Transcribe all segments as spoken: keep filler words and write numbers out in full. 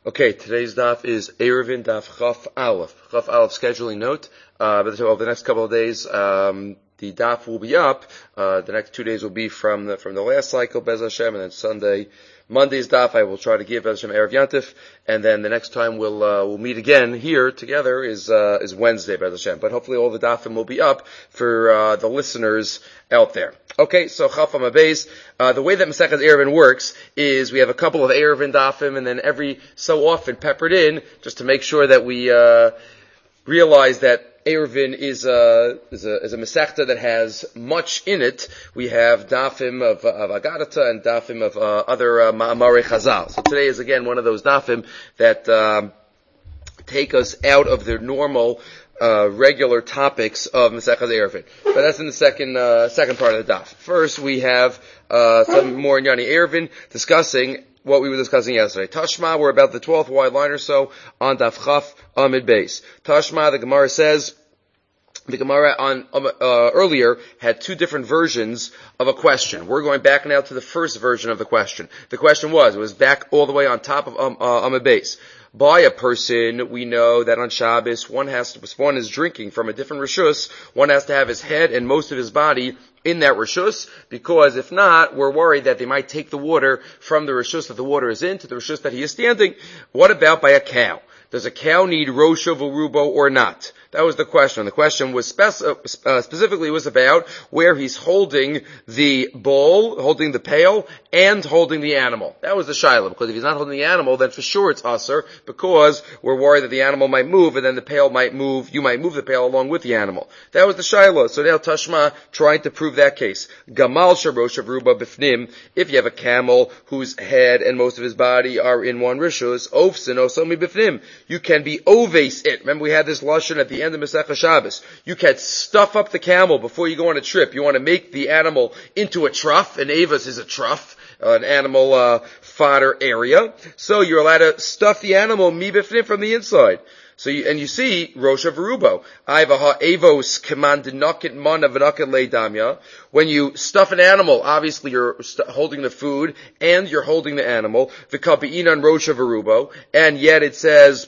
Okay, today's daf is Eruvin daf Chaf Aleph. Chaf Aleph scheduling note. Uh, but over the next couple of days, um, the daf will be up. Uh, the next two days will be from the from the last cycle, Bez Hashem, and then Sunday, Monday's daf I will try to give Bez Hashem Erev Yantif, and then the next time we'll uh, we'll meet again here together is uh, is Wednesday, Bez Hashem. But hopefully all the dafim will be up for uh, the listeners out there. Okay, so Chaf Amabeis, uh, the way that Masechet Eruvin works is we have a couple of Eruvin dafim, and then every so often peppered in, just to make sure that we uh, realize that Eruvin is a, is a, is a Masechta that has much in it. We have dafim of, of Agadata and dafim of uh, other uh, Ma'amare Chazal. So today is again one of those dafim that um, take us out of the normal Uh, regular topics of Masechet Eruvin. But that's in the second, uh, second part of the daf. First, we have, uh, some more in Yani Eruvin discussing what we were discussing yesterday. Tashma, we're about the twelfth wide line or so on daf Chaf Amid Beis. Tashma, the Gemara says, the Gemara on, uh, earlier had two different versions of a question. We're going back now to the first version of the question. The question was, it was back all the way on top of, um, uh, Amid Beis. By a person, we know that on Shabbos, one has to, if one is drinking from a different rishus, one has to have his head and most of his body in that rishus, because if not, we're worried that they might take the water from the rishus that the water is in to the rishus that he is standing. What about by a cow? Does a cow need rosha v'rubo or not? That was the question. The question was spec- uh, specifically was about where he's holding the bowl, holding the pail, and holding the animal. That was the shaila, because if he's not holding the animal, then for sure it's usher, because we're worried that the animal might move, and then the pail might move, you might move the pail along with the animal. That was the shaila. So now Tashma trying to prove that case. Gamal sharosh v'ruba bifnim, if you have a camel whose head and most of his body are in one rishus, ofsin osomi bifnim, you can be oves it. Remember we had this lashon at the end of Masechah Shabbos. You can stuff up the camel before you go on a trip. You want to make the animal into a trough. An avos is a trough, uh, an animal uh, fodder area. So you're allowed to stuff the animal mi bifnim from the inside. So you, and you see Rosh Verubo. Ivaha avos commandinaket mana v'naket leidamya. When you stuff an animal, obviously you're st- holding the food and you're holding the animal. V'kabi'inan Rosh Verubo, and yet it says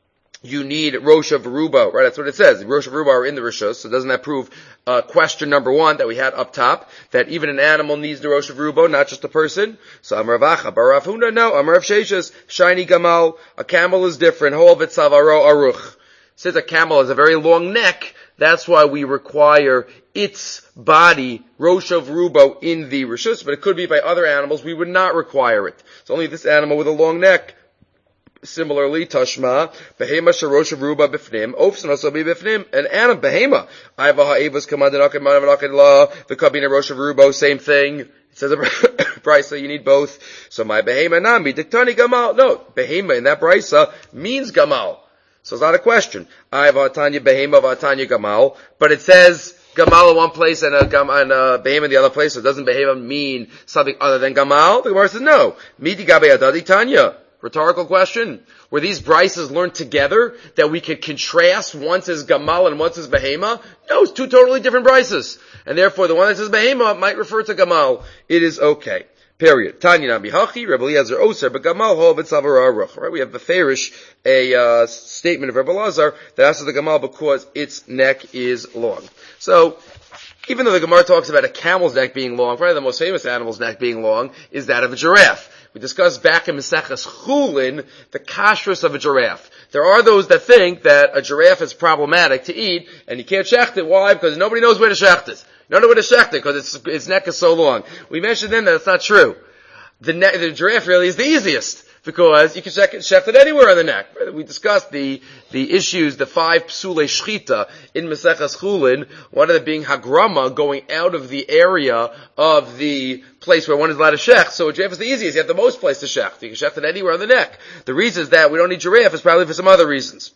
you need Rosh Verubo, right? That's what it says. Rosh Verubo are in the Rishos, so doesn't that prove uh, question number one that we had up top, that even an animal needs the Rosh Verubo, not just a person? So Amar Vacha, Bar Rav Huna, no. Amar Rav Sheshes, Shiny Gamal, a camel is different. Holvet Savaro Aruch. Since a camel has a very long neck, that's why we require its body, Rosh Verubo, in the Rishos, but it could be by other animals, we would not require it. It's only this animal with a long neck. Similarly, Tashma, Behema Sharosh Ruba Bifnim, Ofsan also be Bifnim, and Adam Behema. Ivaha Avas Kamandanakan Manavanakan La, the Kabina Rosh Rubo, same thing. It says a Brisa, you need both. So my Behema Nami, Diktani Gamal. No, Behema in that Brisa means Gamal. So it's not a question. Ivaha Tanya Behema Vatanya Gamal, but it says Gamal in one place and a gam and a Behema in the other place, so doesn't Behema mean something other than Gamal? The Gemara says no. Midi Gabe Adadi Tanya. Rhetorical question. Were these brises learned together that we could contrast once as Gamal and once as Behema? No, it's two totally different brises. And therefore the one that says Behema might refer to Gamal. It is okay. Period. Tanya Nabi Hachi, Rebbe Eliezer Oser, but Gamal Hovet Savara Aruch. Right? We have the Farish, a uh, statement of Rebbe Eliezer that asks the Gamal because its neck is long. So, even though the Gemara talks about a camel's neck being long, probably the most famous animal's neck being long is that of a giraffe. We discussed back in Maseches Chulin the kashrus of a giraffe. There are those that think that a giraffe is problematic to eat, and you can't shecht it. Why? Because nobody knows where to shecht it. You don't know where to shecht it because its, its neck is so long. We mentioned then that it's not true. The, ne- the giraffe really is the easiest, because you can check it, shecht it anywhere on the neck. We discussed the, the issues, the five psulei shchita in Maseches Chulin, one of them being hagrama, going out of the area of the place where one is allowed to shecht. So a giraffe is the easiest. You have the most place to shecht. You can shecht it anywhere on the neck. The reason is that we don't need giraffe is probably for some other reasons.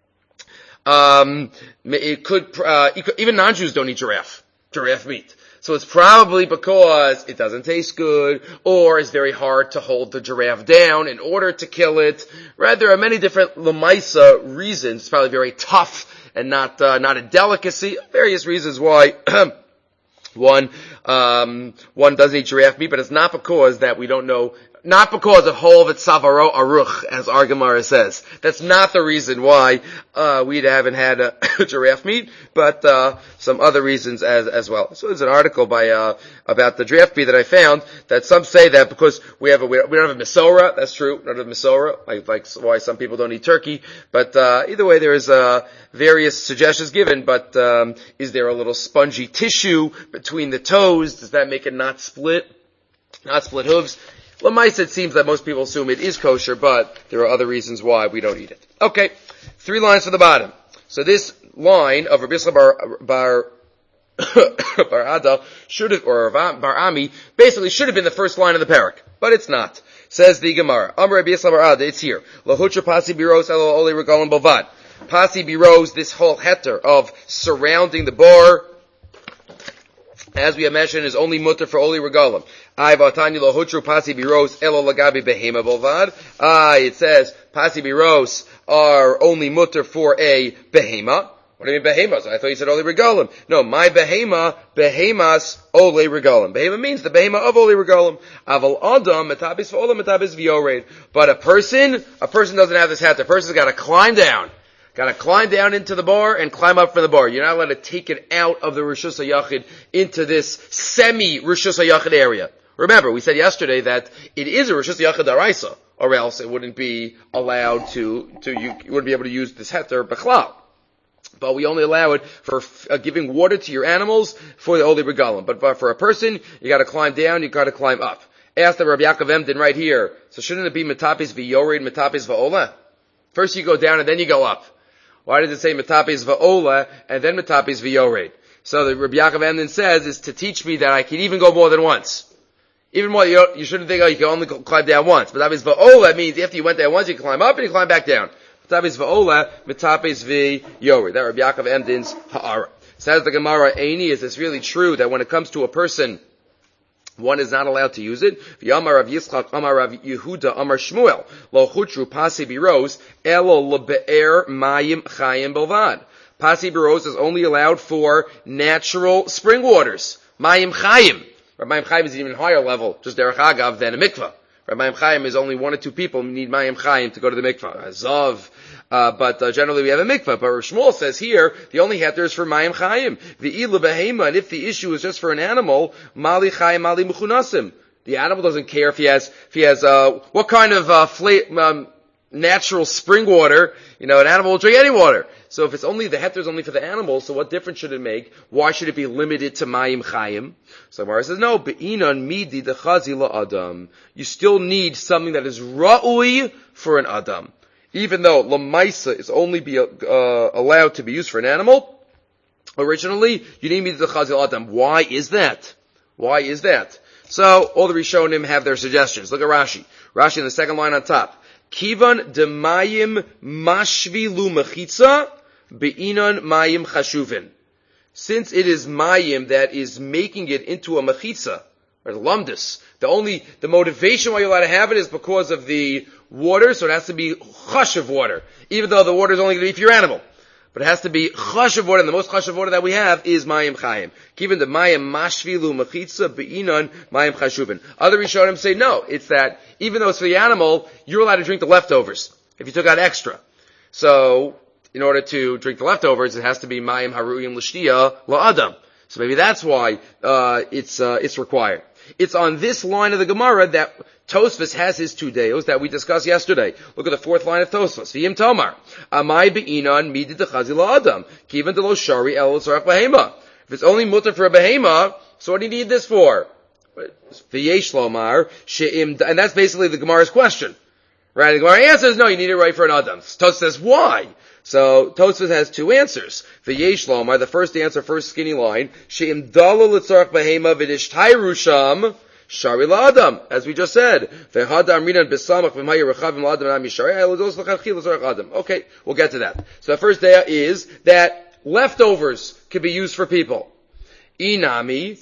Um, it could, uh, even non-Jews don't eat giraffe, giraffe meat. So it's probably because it doesn't taste good, or it's very hard to hold the giraffe down in order to kill it. Right? There are many different lemaisa reasons. It's probably very tough and not uh, not a delicacy. Various reasons why one um one doesn't eat giraffe meat, but it's not because that we don't know not because of Hol V'Tzavaro Aruch, as our Gemara says. That's not the reason why uh we haven't had a giraffe meat, but uh some other reasons as as well. So there's an article by uh about the giraffe meat that I found that some say that because we have a we don't have a Mesorah. That's true, we don't have a Mesorah, like like why some people don't eat turkey. But uh either way, there is uh various suggestions given. But um is there a little spongy tissue between the toes? Does that make it not split? Not split hooves? Lamais, it seems that most people assume it is kosher, but there are other reasons why we don't eat it. Okay, three lines from the bottom. So this line of Rabbi Yisrael Bar, Bar, Bar Ada should have, or Bar Ami, basically should have been the first line of the parak, but it's not. Says the Gemara, Amar Rabbi Yisrael Bar Ada, it's here. Lahutra pasi biros elo ole regalim bovad. Pasi biros, this whole heter of surrounding the bar, as we have mentioned, is only mutter for Oli Regalim. Ah, it says, Pasi Biros are only mutter for a behema. What do you mean behemas? I thought you said Oli Regalim. No, my behema, behemas, Oli Regalim. Behema means the behema of Oli Regalim. Aval Adam, metabis v'olam, metabis v'yored. But a person, a person doesn't have this hat. The person's got to climb down. Got to climb down into the bar and climb up from the bar. You're not allowed to take it out of the Rishus HaYachid into this semi-Rishus HaYachid area. Remember, we said yesterday that it is a Rishus HaYachid Daraisa, or else it wouldn't be allowed to, to you, you wouldn't be able to use this heter Bechlal. But we only allow it for uh, giving water to your animals for the Oli Regalim. But, but for a person, you got to climb down, you got to climb up. Ask the Rabbi Yaakov Emden right here. So shouldn't it be Metapis v'yored, Metapis v'ola? First you go down and then you go up. Why does it say Metapis va'ola and then Metapis v'yored? So the Rabbi Yaakov Emden says is to teach me that I can even go more than once. Even more, you, you shouldn't think, oh, you can only climb down once. Metapis va'ola means after you went down once, you can climb up and you climb back down. Metapis va'ola, Metapis v'yored. That Rabbi Yaakov Emden's ha'ara. Says the Gemara, Eini, is this really true that when it comes to a person, one is not allowed to use it? V'yamar Rav Yitzchak, Amar Rav Yehuda, Amar Shmuel, Lo chutru pasi biros, elo lebe'er mayim chayim belvad. Pasi biros is only allowed for natural spring waters. Mayim chayim. Mayim chayim is an even higher level, just derech agav, than a mikvah. Mayim chayim is only one or two people who need mayim chayim to go to the mikvah. Azav. Uh, but uh, generally we have a mikvah. But Rav Shmuel says here, the only heter is for mayim chayim. V'ila behema, and if the issue is just for an animal, mali chayim, mali mechunasim. The animal doesn't care if he has, if he has, uh, what kind of, uh, fla- um, natural spring water. You know, an animal will drink any water. So if it's only, the heter is only for the animal, so what difference should it make? Why should it be limited to mayim chayim? So Gemara says, no, be'inan midi dechazi la adam. You still need something that is ra'ui for an adam. Even though lamaisa is only be, uh, allowed to be used for an animal, originally, you need midi dechazi la adam. Why is that? Why is that? So, all the Rishonim have their suggestions. Look at Rashi. Rashi in the second line on top. Kivan demayim mashvilu mechitza be'inon mayim chashuvin. Since it is mayim that is making it into a mechitza, or lumdus, the only, the motivation why you're allowed to have it is because of the water, so it has to be chashuv water. Even though the water is only going to be for your animal. But it has to be chashuv water, and the most chashuv water that we have is mayim chayim. Given the mayim mashvilu mechitza be'inon mayim chashuvin. Other Rishonim say no, it's that even though it's for the animal, you're allowed to drink the leftovers if you took out extra. So, in order to drink the leftovers, it has to be mayim haruyim l'shtiya la'adam. So maybe that's why uh it's uh it's required. It's on this line of the Gemara that Tosfos has his two deos that we discussed yesterday. Look at the fourth line of Tosfos. V'yim Tomar. Amai be'inan midid dechazi la'adam. Kivan de lo shari el tzarach behema. If it's only mutter for a behema, so what do you need this for? V'yesh lomar she'im, and that's basically the Gemara's question. Right? The Gemara answers, no, you need it right for an adam. Tosfos says, why? So, Tosfos has two answers. V'yesh lomar, the first answer, first skinny line, she'im dalo l'tzarach behema v'nishtayru sham, shari la'adam, as we just said. V'hadam rinan b'samach v'maya rechavim la'adam nami shari, ha'elados l'chadchil l'tzarach adam. Okay, we'll get to that. So the first day is that leftovers can be used for people. Inami,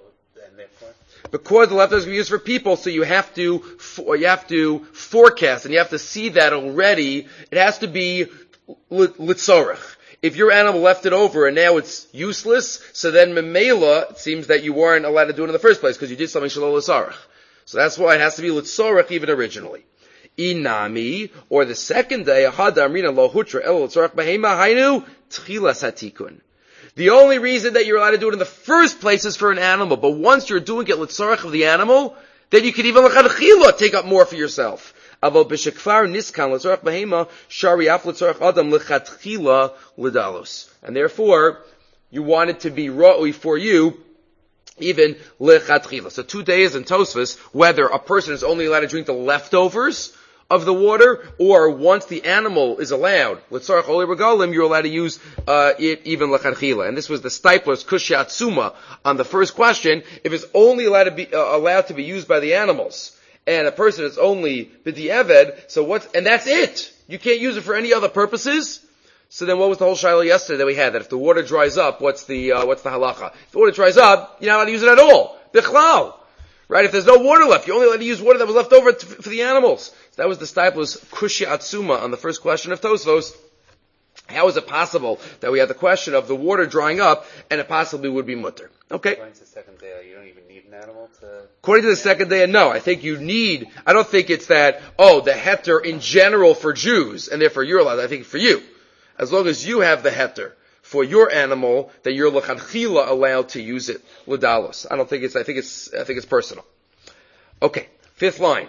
because the leftovers can be used for people, so you have to, you have to forecast, and you have to see that already. It has to be litzorach. If your animal left it over and now it's useless, so then memela, it seems that you weren't allowed to do it in the first place because you did something shalol l'tzorach. So that's why it has to be Litzorach even originally. Inami, or the second day, Hadamrina lo hutra el Litzorach behema hainu tchilas hatikun. The only reason that you're allowed to do it in the first place is for an animal, but once you're doing it Litzorach of the animal, then you can even l'chadchila take up more for yourself. Aval b'shekfar niskan Litzorach behema shari af Litzorach adam l'chadchila l'dalos. And therefore, you want it to be ra'ui for you, even lechatchila. So two days in Tosfos, whether a person is only allowed to drink the leftovers of the water, or once the animal is allowed, l'tzarech oli regalim, you're allowed to use uh, it even lechatchila. And this was the Stipler's kushatsuma on the first question. If it's only allowed to be uh, allowed to be used by the animals, and a person is only b'di'eved, so what's and that's it. You can't use it for any other purposes. So then what was the whole shiloh yesterday that we had? That if the water dries up, what's the, uh, what's the halacha? If the water dries up, you're not allowed to use it at all. Bichlal. Right? If there's no water left, you're only allowed to use water that was left over to, for the animals. So that was the Stipler's Kushya Atsuma on the first question of Tosfos. How is it possible that we had the question of the water drying up, and it possibly would be mutter? Okay. According to the second day, you don't even need an animal to... According to the second day, no. I think you need, I don't think it's that, oh, the heter in general for Jews, and therefore you're allowed. I think for you. As long as you have the heter for your animal, that you're l'chadchila allowed to use it l'dalos. I don't think it's. I think it's. I think it's personal. Okay, fifth line.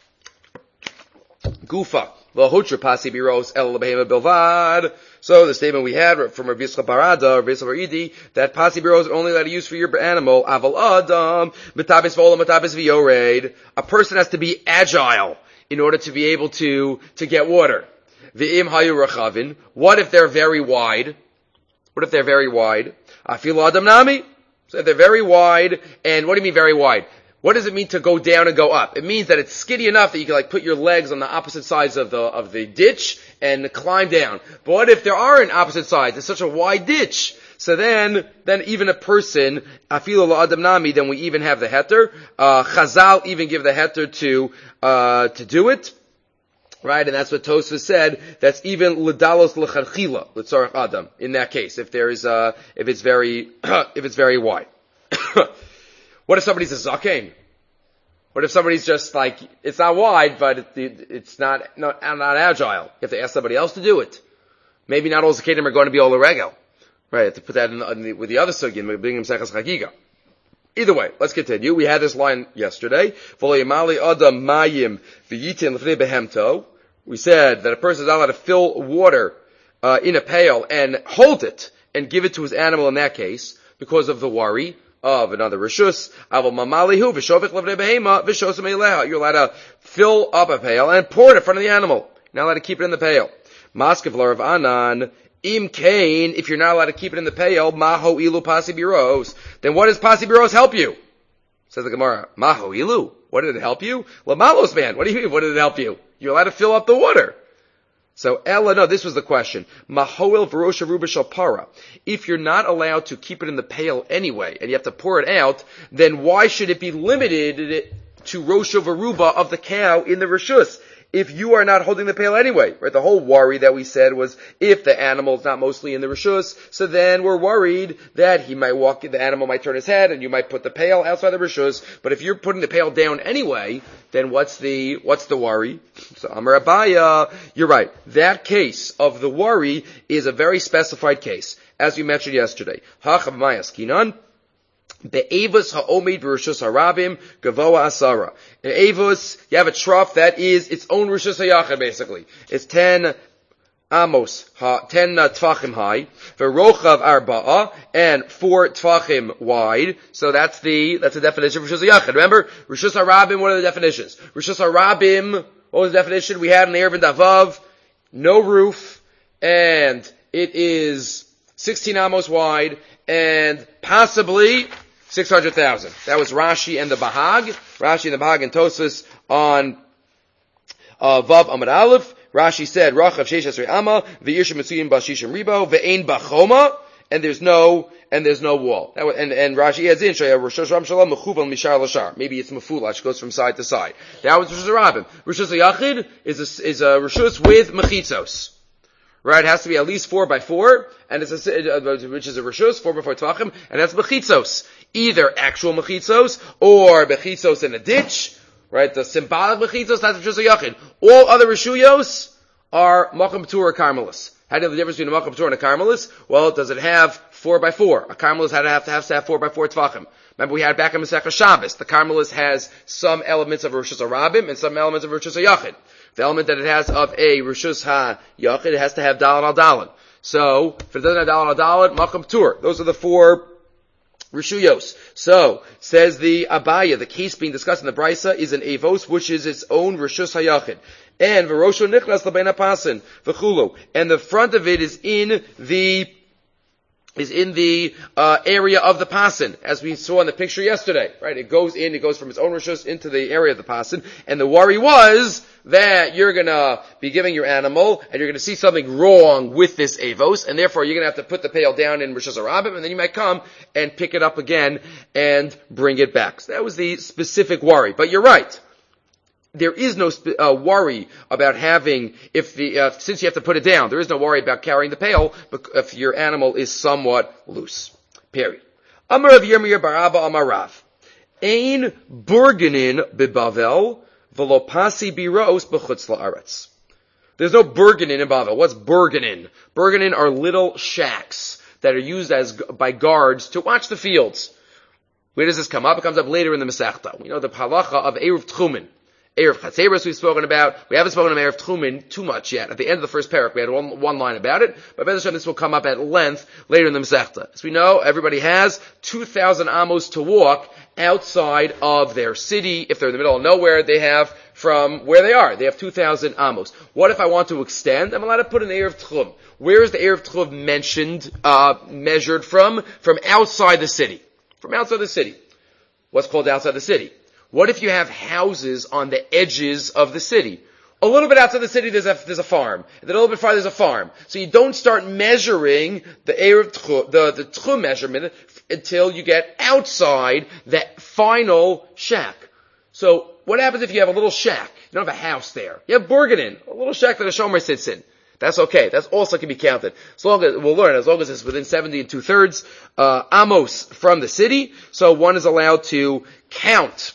Gufa v'hotra pasi biros el lebehema bilvad. So the statement we had from Rabbi Yisrael Barada, Rabbi Yisrael Baridi, that pasi biros are only allowed to use for your animal. Aval adam metabis v'olam metabis v'yored. A person has to be agile in order to be able to to get water. V'im hayu rachavin. What if they're very wide? What if they're very wide? Afilu adam nami. So if they're very wide, and what do you mean very wide? What does it mean to go down and go up? It means that it's skinny enough that you can like put your legs on the opposite sides of the of the ditch and climb down. But what if there aren't opposite sides? It's such a wide ditch. So then, then even a person, afilu adam nami, then we even have the heter. Uh, Chazal even give the heter to uh to do it. Right, and that's what Tosfos said. That's even l'dalos l'chadchila l'tzarech adam. In that case, if there is uh if it's very if it's very wide. What if somebody's a zaken? What if somebody's just like it's not wide, but it, it, it's not not not agile? You have to ask somebody else to do it. Maybe not all zakenim are going to be all regel. Right, you have to put that in, in the, with the other sugin. We bring him sechas chagiga. Either way, let's continue. We had this line yesterday. We said that a person is not allowed to fill water uh, in a pail and hold it and give it to his animal in that case because of the worry of another rishus. You're allowed to fill up a pail and pour it in front of the animal. You're not allowed to keep it in the pail. Maskevlar of Anan. Im kain, if you're not allowed to keep it in the pail, maho ilu pasibiros, then what does pasibiros help you? Says the Gemara, maho ilu, what did it help you? Lamalos man, what do you mean, what did it help you? You're allowed to fill up the water. So, Ella, no, this was the question. Mahoil v'rosha ruba shel para. If you're not allowed to keep it in the pail anyway, and you have to pour it out, then why should it be limited to rosha v'ruba of the cow in the rishus? If you are not holding the pail anyway, right? The whole worry that we said was if the animal is not mostly in the rishus, so then we're worried that he might walk, the animal might turn his head and you might put the pail outside the rishus. But if you're putting the pail down anyway, then what's the, what's the worry? So Amar Abaya, you're right. That case of the worry is a very specified case, as we mentioned yesterday. Hachav mayas kinan. Be'evus ha'omid b'rishus harabim gavoa asara. In Evus, you have a trough that is its own rishus hayachid, basically. It's ten amos, ha, ten uh, tvachim high, v'rochav arba'a, and four tvachim wide. So that's the, that's the definition of rishus hayachid. Remember, rishus harabim, what are the definitions? Rishus harabim, what was the definition we had in the Erevin Davav? No roof, and it is sixteen amos wide, and possibly six hundred thousand. That was Rashi and the Bahag. Rashi and the Bahag and Tosfos on uh, Vav Amud Aleph. Rashi said, Rachav Sheish Esrei Amma, V'yirshim Mitzuyim Bashishim Ribo, Ve'ein Bachoma, and there's no, and there's no wall. That was, and, and Rashi adds in, Shaya Rosh Hashanah Shalom, Mechuvan Mishar Lashar. Maybe it's Mefulash, goes from side to side. That was Rishus Harabim. Rishus Hayachid is a, is a Rishus with Mechitzos. Right, it has to be at least four by four, and it's a, which is a rishus, four by four tvachim, and that's mechitzos. Either actual mechitzos, or mechitzos in a ditch, right? The symbolic mechitzos, that's Rishus HaYachid. All other Rishuyos are Macham P'tur or Carmelis. How do you know the difference between a Macham P'tur and a Carmelis? Well, does it have four by four? A Carmelis had to have to have, to have four by four Tvachim. Remember we had back in Masechah Shabbos, the Carmelis has some elements of Rishus HaRabim and some elements of Rishus HaYachid. The element that it has of a Rishus HaYachid, it has to have Dalad al Dalad. So, if it doesn't have Dalad al Dalad, Macham P'tur. Those are the four Rishuyos. So, says the Abaya, the case being discussed in the Brisa is an Avos, which is its own Rishus HaYachid. And V'rosho Nichlas L'bein HaPasin, V'chulu. And the front of it is in the is in the uh, area of the pasin, as we saw in the picture yesterday, right? It goes in, it goes from its own rishus into the area of the pasin, and the worry was that you're gonna be giving your animal, and you're gonna see something wrong with this avos, and therefore you're gonna have to put the pail down in rishus harabim, and then you might come and pick it up again and bring it back. So that was the specific worry. But you're right. There is no sp- uh, worry about having, if the, uh, since you have to put it down, there is no worry about carrying the pail if your animal is somewhat loose. Period. Amar Rav Yirmiyah bar Abba Amar Rav. Ein burgenin bebavel v'lo pasi biros b'chutz la'aretz. There's no burgenin in Bavel. What's burgenin? Burgenin are little shacks that are used as by guards to watch the fields. Where does this come up? It comes up later in the Masechta. We know the halacha of Eruv Tchumen. Erev Chatzeros we've spoken about. We haven't spoken about Erev Tchumen too much yet. At the end of the first parak, we had one, one line about it. But Bez Hashem, this will come up at length later in the Masechta. As we know, everybody has two thousand amos to walk outside of their city. If they're in the middle of nowhere, they have from where they are. They have two thousand amos. What if I want to extend? I'm allowed to put an Erev Tchum. Where is the Erev Tchum mentioned, uh, measured from? From outside the city. From outside the city. What's called outside the city? What if you have houses on the edges of the city? A little bit outside the city, there's a, there's a farm. And then a little bit farther, there's a farm. So you don't start measuring the Erev Tchum, the, the Tchum measurement until you get outside that final shack. So what happens if you have a little shack? You don't have a house there. You have Burgenin, a little shack that a shomer sits in. That's okay. That's also can be counted. As long as, we'll learn, as long as it's within seventy and two thirds, uh, amos from the city. So one is allowed to count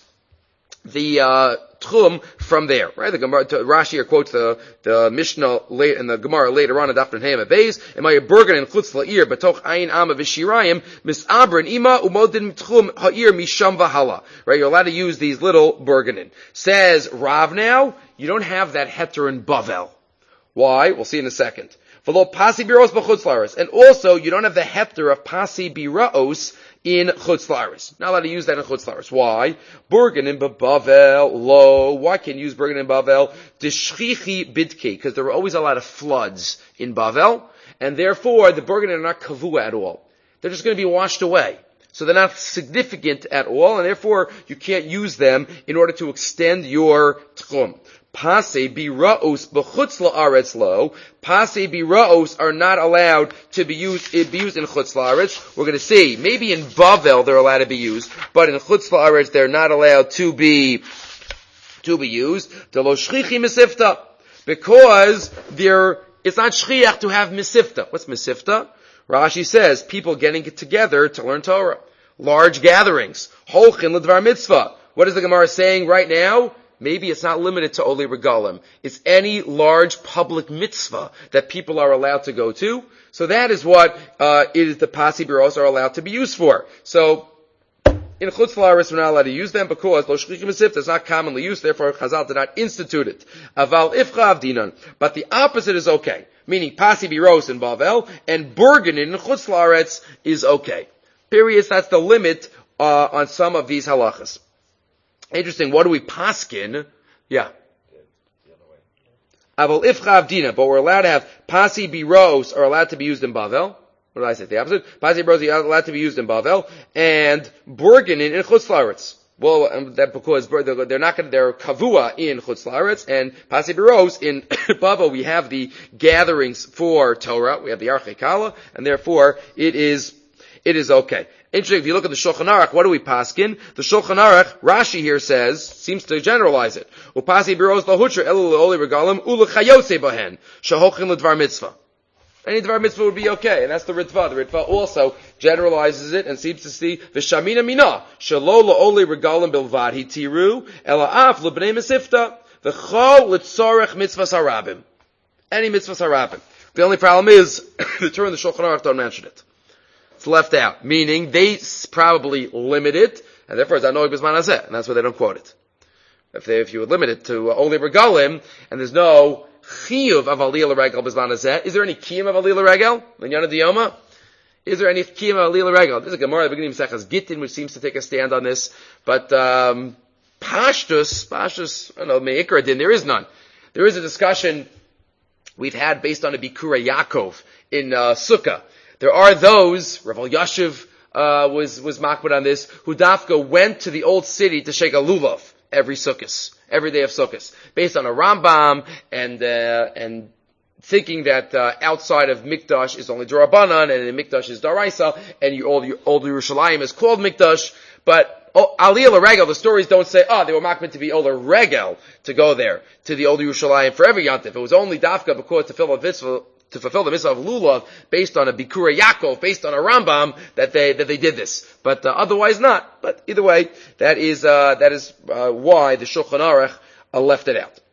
the uh tchum from there, right? The Gemara, Rashi here quotes the the Mishnah late in the Gemara later on in Daf Nehema Beis. Emay burgen in chutz la'ir betoch ayin ama v'shirayim misabrin ima umodin tchum ha'ir misham v'hala. Right? You're allowed to use these little burgenin. Says Rav now, you don't have that heter in Bavel. Why? We'll see in a second. V'lo pasi biros b'chutz la'aretz, and also you don't have the heter of pasi biraos in Chutz La'aretz. Not allowed to use that in Chutz La'aretz. Why? Burgen in Bavel, lo. Why can't you use Burgen in Bavel? Deshchichi bidke, because there were always a lot of floods in Bavel, and therefore the Burgen are not kavua at all. They're just going to be washed away. So they're not significant at all, and therefore you can't use them in order to extend your tchum. Pase biraos b'chutz la'aretz lo. Pase biraos are not allowed to be used, be used in chutz la'aretz. We're going to see, maybe in Bavel they're allowed to be used, but in chutz la'aretz they're not allowed to be, to be used. Delo shchichi misifta. Because they're, it's not shchiach to have misifta. What's misifta? Rashi says, people getting together to learn Torah. Large gatherings. Holchin l'dvar mitzvah. What is the Gemara saying right now? Maybe it's not limited to Oli Regalim. It's any large public mitzvah that people are allowed to go to. So that is what uh it is the Pasi Biros are allowed to be used for. So in Chutz La'aretz we're not allowed to use them because Lo Shchichim Misifta is not commonly used, therefore Chazal did not institute it. Aval Ifcha Avdinan. But the opposite is okay. Meaning Pasi Biros in Bavel and Burgen in Chutz La'aretz is okay. Period. That's the limit uh on some of these halachas. Interesting. What do we paskin? Yeah. Aval ifcha avdina, but we're allowed to have pasi biros are allowed to be used in Bavel. What did I say? The opposite. Pasi biros are allowed to be used in Bavel, and burgenin in chutz la'aretz. Well, um, that because they're not going to, they're kavua in chutz la'aretz, and pasi biros in Bavel. We have the gatherings for Torah. We have the Archei Kala, and therefore it is it is okay. Interesting, if you look at the Shulchan Aruch, what do we paskin? The Shulchan Aruch, Rashi here says, seems to generalize it. Upasi biros lahutra elu leoli regalim ulechayotze bahen shahochin ledvar mitzvah. Any dvar mitzvah would be okay, and that's the Ritva. The Ritva also generalizes it and seems to see v'shamina mina shelo la'oli regalim bilvad hitiru ela af lebnei mesifta v'chol litzorech mitzvahs harabim. Any mitzvahs harabim. The only problem is the Torah and the Shulchan Aruch don't mention it. It's left out, meaning they probably limit it, and therefore it's anoig b'zman hazeh, and that's why they don't quote it. If they, if you would limit it to only regalim, and there's no chiyuv of aliyah l'regel b'zman hazeh, is there any kiyum of aliyah l'regel? L'nyana diyoma? Is there any kiyum of aliyah l'regel? There's a Gemara at the beginning of Mesechus Gittin, which seems to take a stand on this, but um, pashtus, pashtus, I don't know, me'ikra din, there is none. There is a discussion we've had based on a Bikura Yaakov in uh, Sukkah. There are those, Rav Yashiv uh, was was makbid on this, who dafka went to the old city to shake a lulav every Sukkos, every day of Sukkos, based on a Rambam and uh, and thinking that uh, outside of Mikdash is only Darabanan and in Mikdash is Daraisa, and you, all, all Yerushalayim is called Mikdash, but Oh, Aliyah L'Regel, the stories don't say, oh, they were makbid to be Ola Regel to go there, to the Old Yerushalayim for every Yantif. It was only Dafka because to fulfill, mitzvah, to fulfill the mitzvah of Lulav, based on a Bikura Yaakov, based on a Rambam, that they, that they did this. But, uh, otherwise not. But either way, that is, uh, that is, uh, why the Shulchan Aruch, uh, left it out.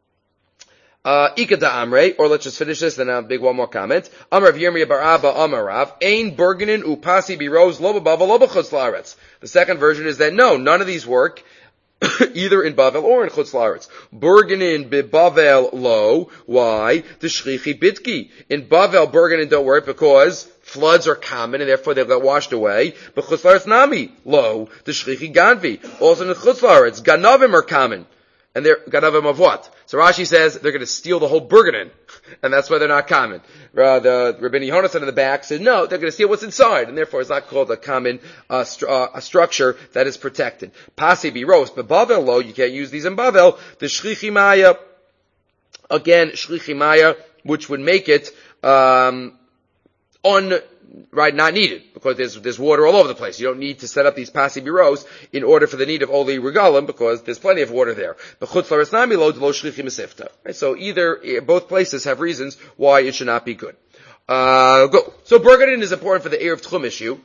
Uh, Ikada Amre, or let's just finish this, then I'll big one more comment. Amar of Yirmiyah bar Abba Amar Rav, Ein Bergenin Upasi Biroz Loba Bavel Loba Chutz La'aretz. The second version is that no, none of these work, either in Bavel or in Chutz La'aretz. Bergenin Be Bavel Lo, why? The Shrichi Bitki. In Bavel, Bergenin don't work because floods are common and therefore they got washed away. But Chutz La'aretz Nami, Lo, the Shrichi Ganvi. Also in Chutz La'aretz, Ganavim are common. And they're Ganavim of what? So Rashi says they're going to steal the whole Bergenin, and that's why they're not common. Uh, the Rabbeinu Yonasan in the back said, no, they're going to steal what's inside, and therefore it's not called a common uh, stru- uh, a structure that is protected. Pasi be roast, but Bavel lo, you can't use these in Bavel. The Shrichi Maya, again, Shrichi Maya, which would make it um, un. Right, not needed, because there's, there's water all over the place. You don't need to set up these pasi biros in order for the need of Oli Regalim, because there's plenty of water there. But chutz la'aretz nami lo lo shlichi mesifta. So either, both places have reasons why it should not be good. Uh, go. So Bergenin is important for the Erev Tchum issue.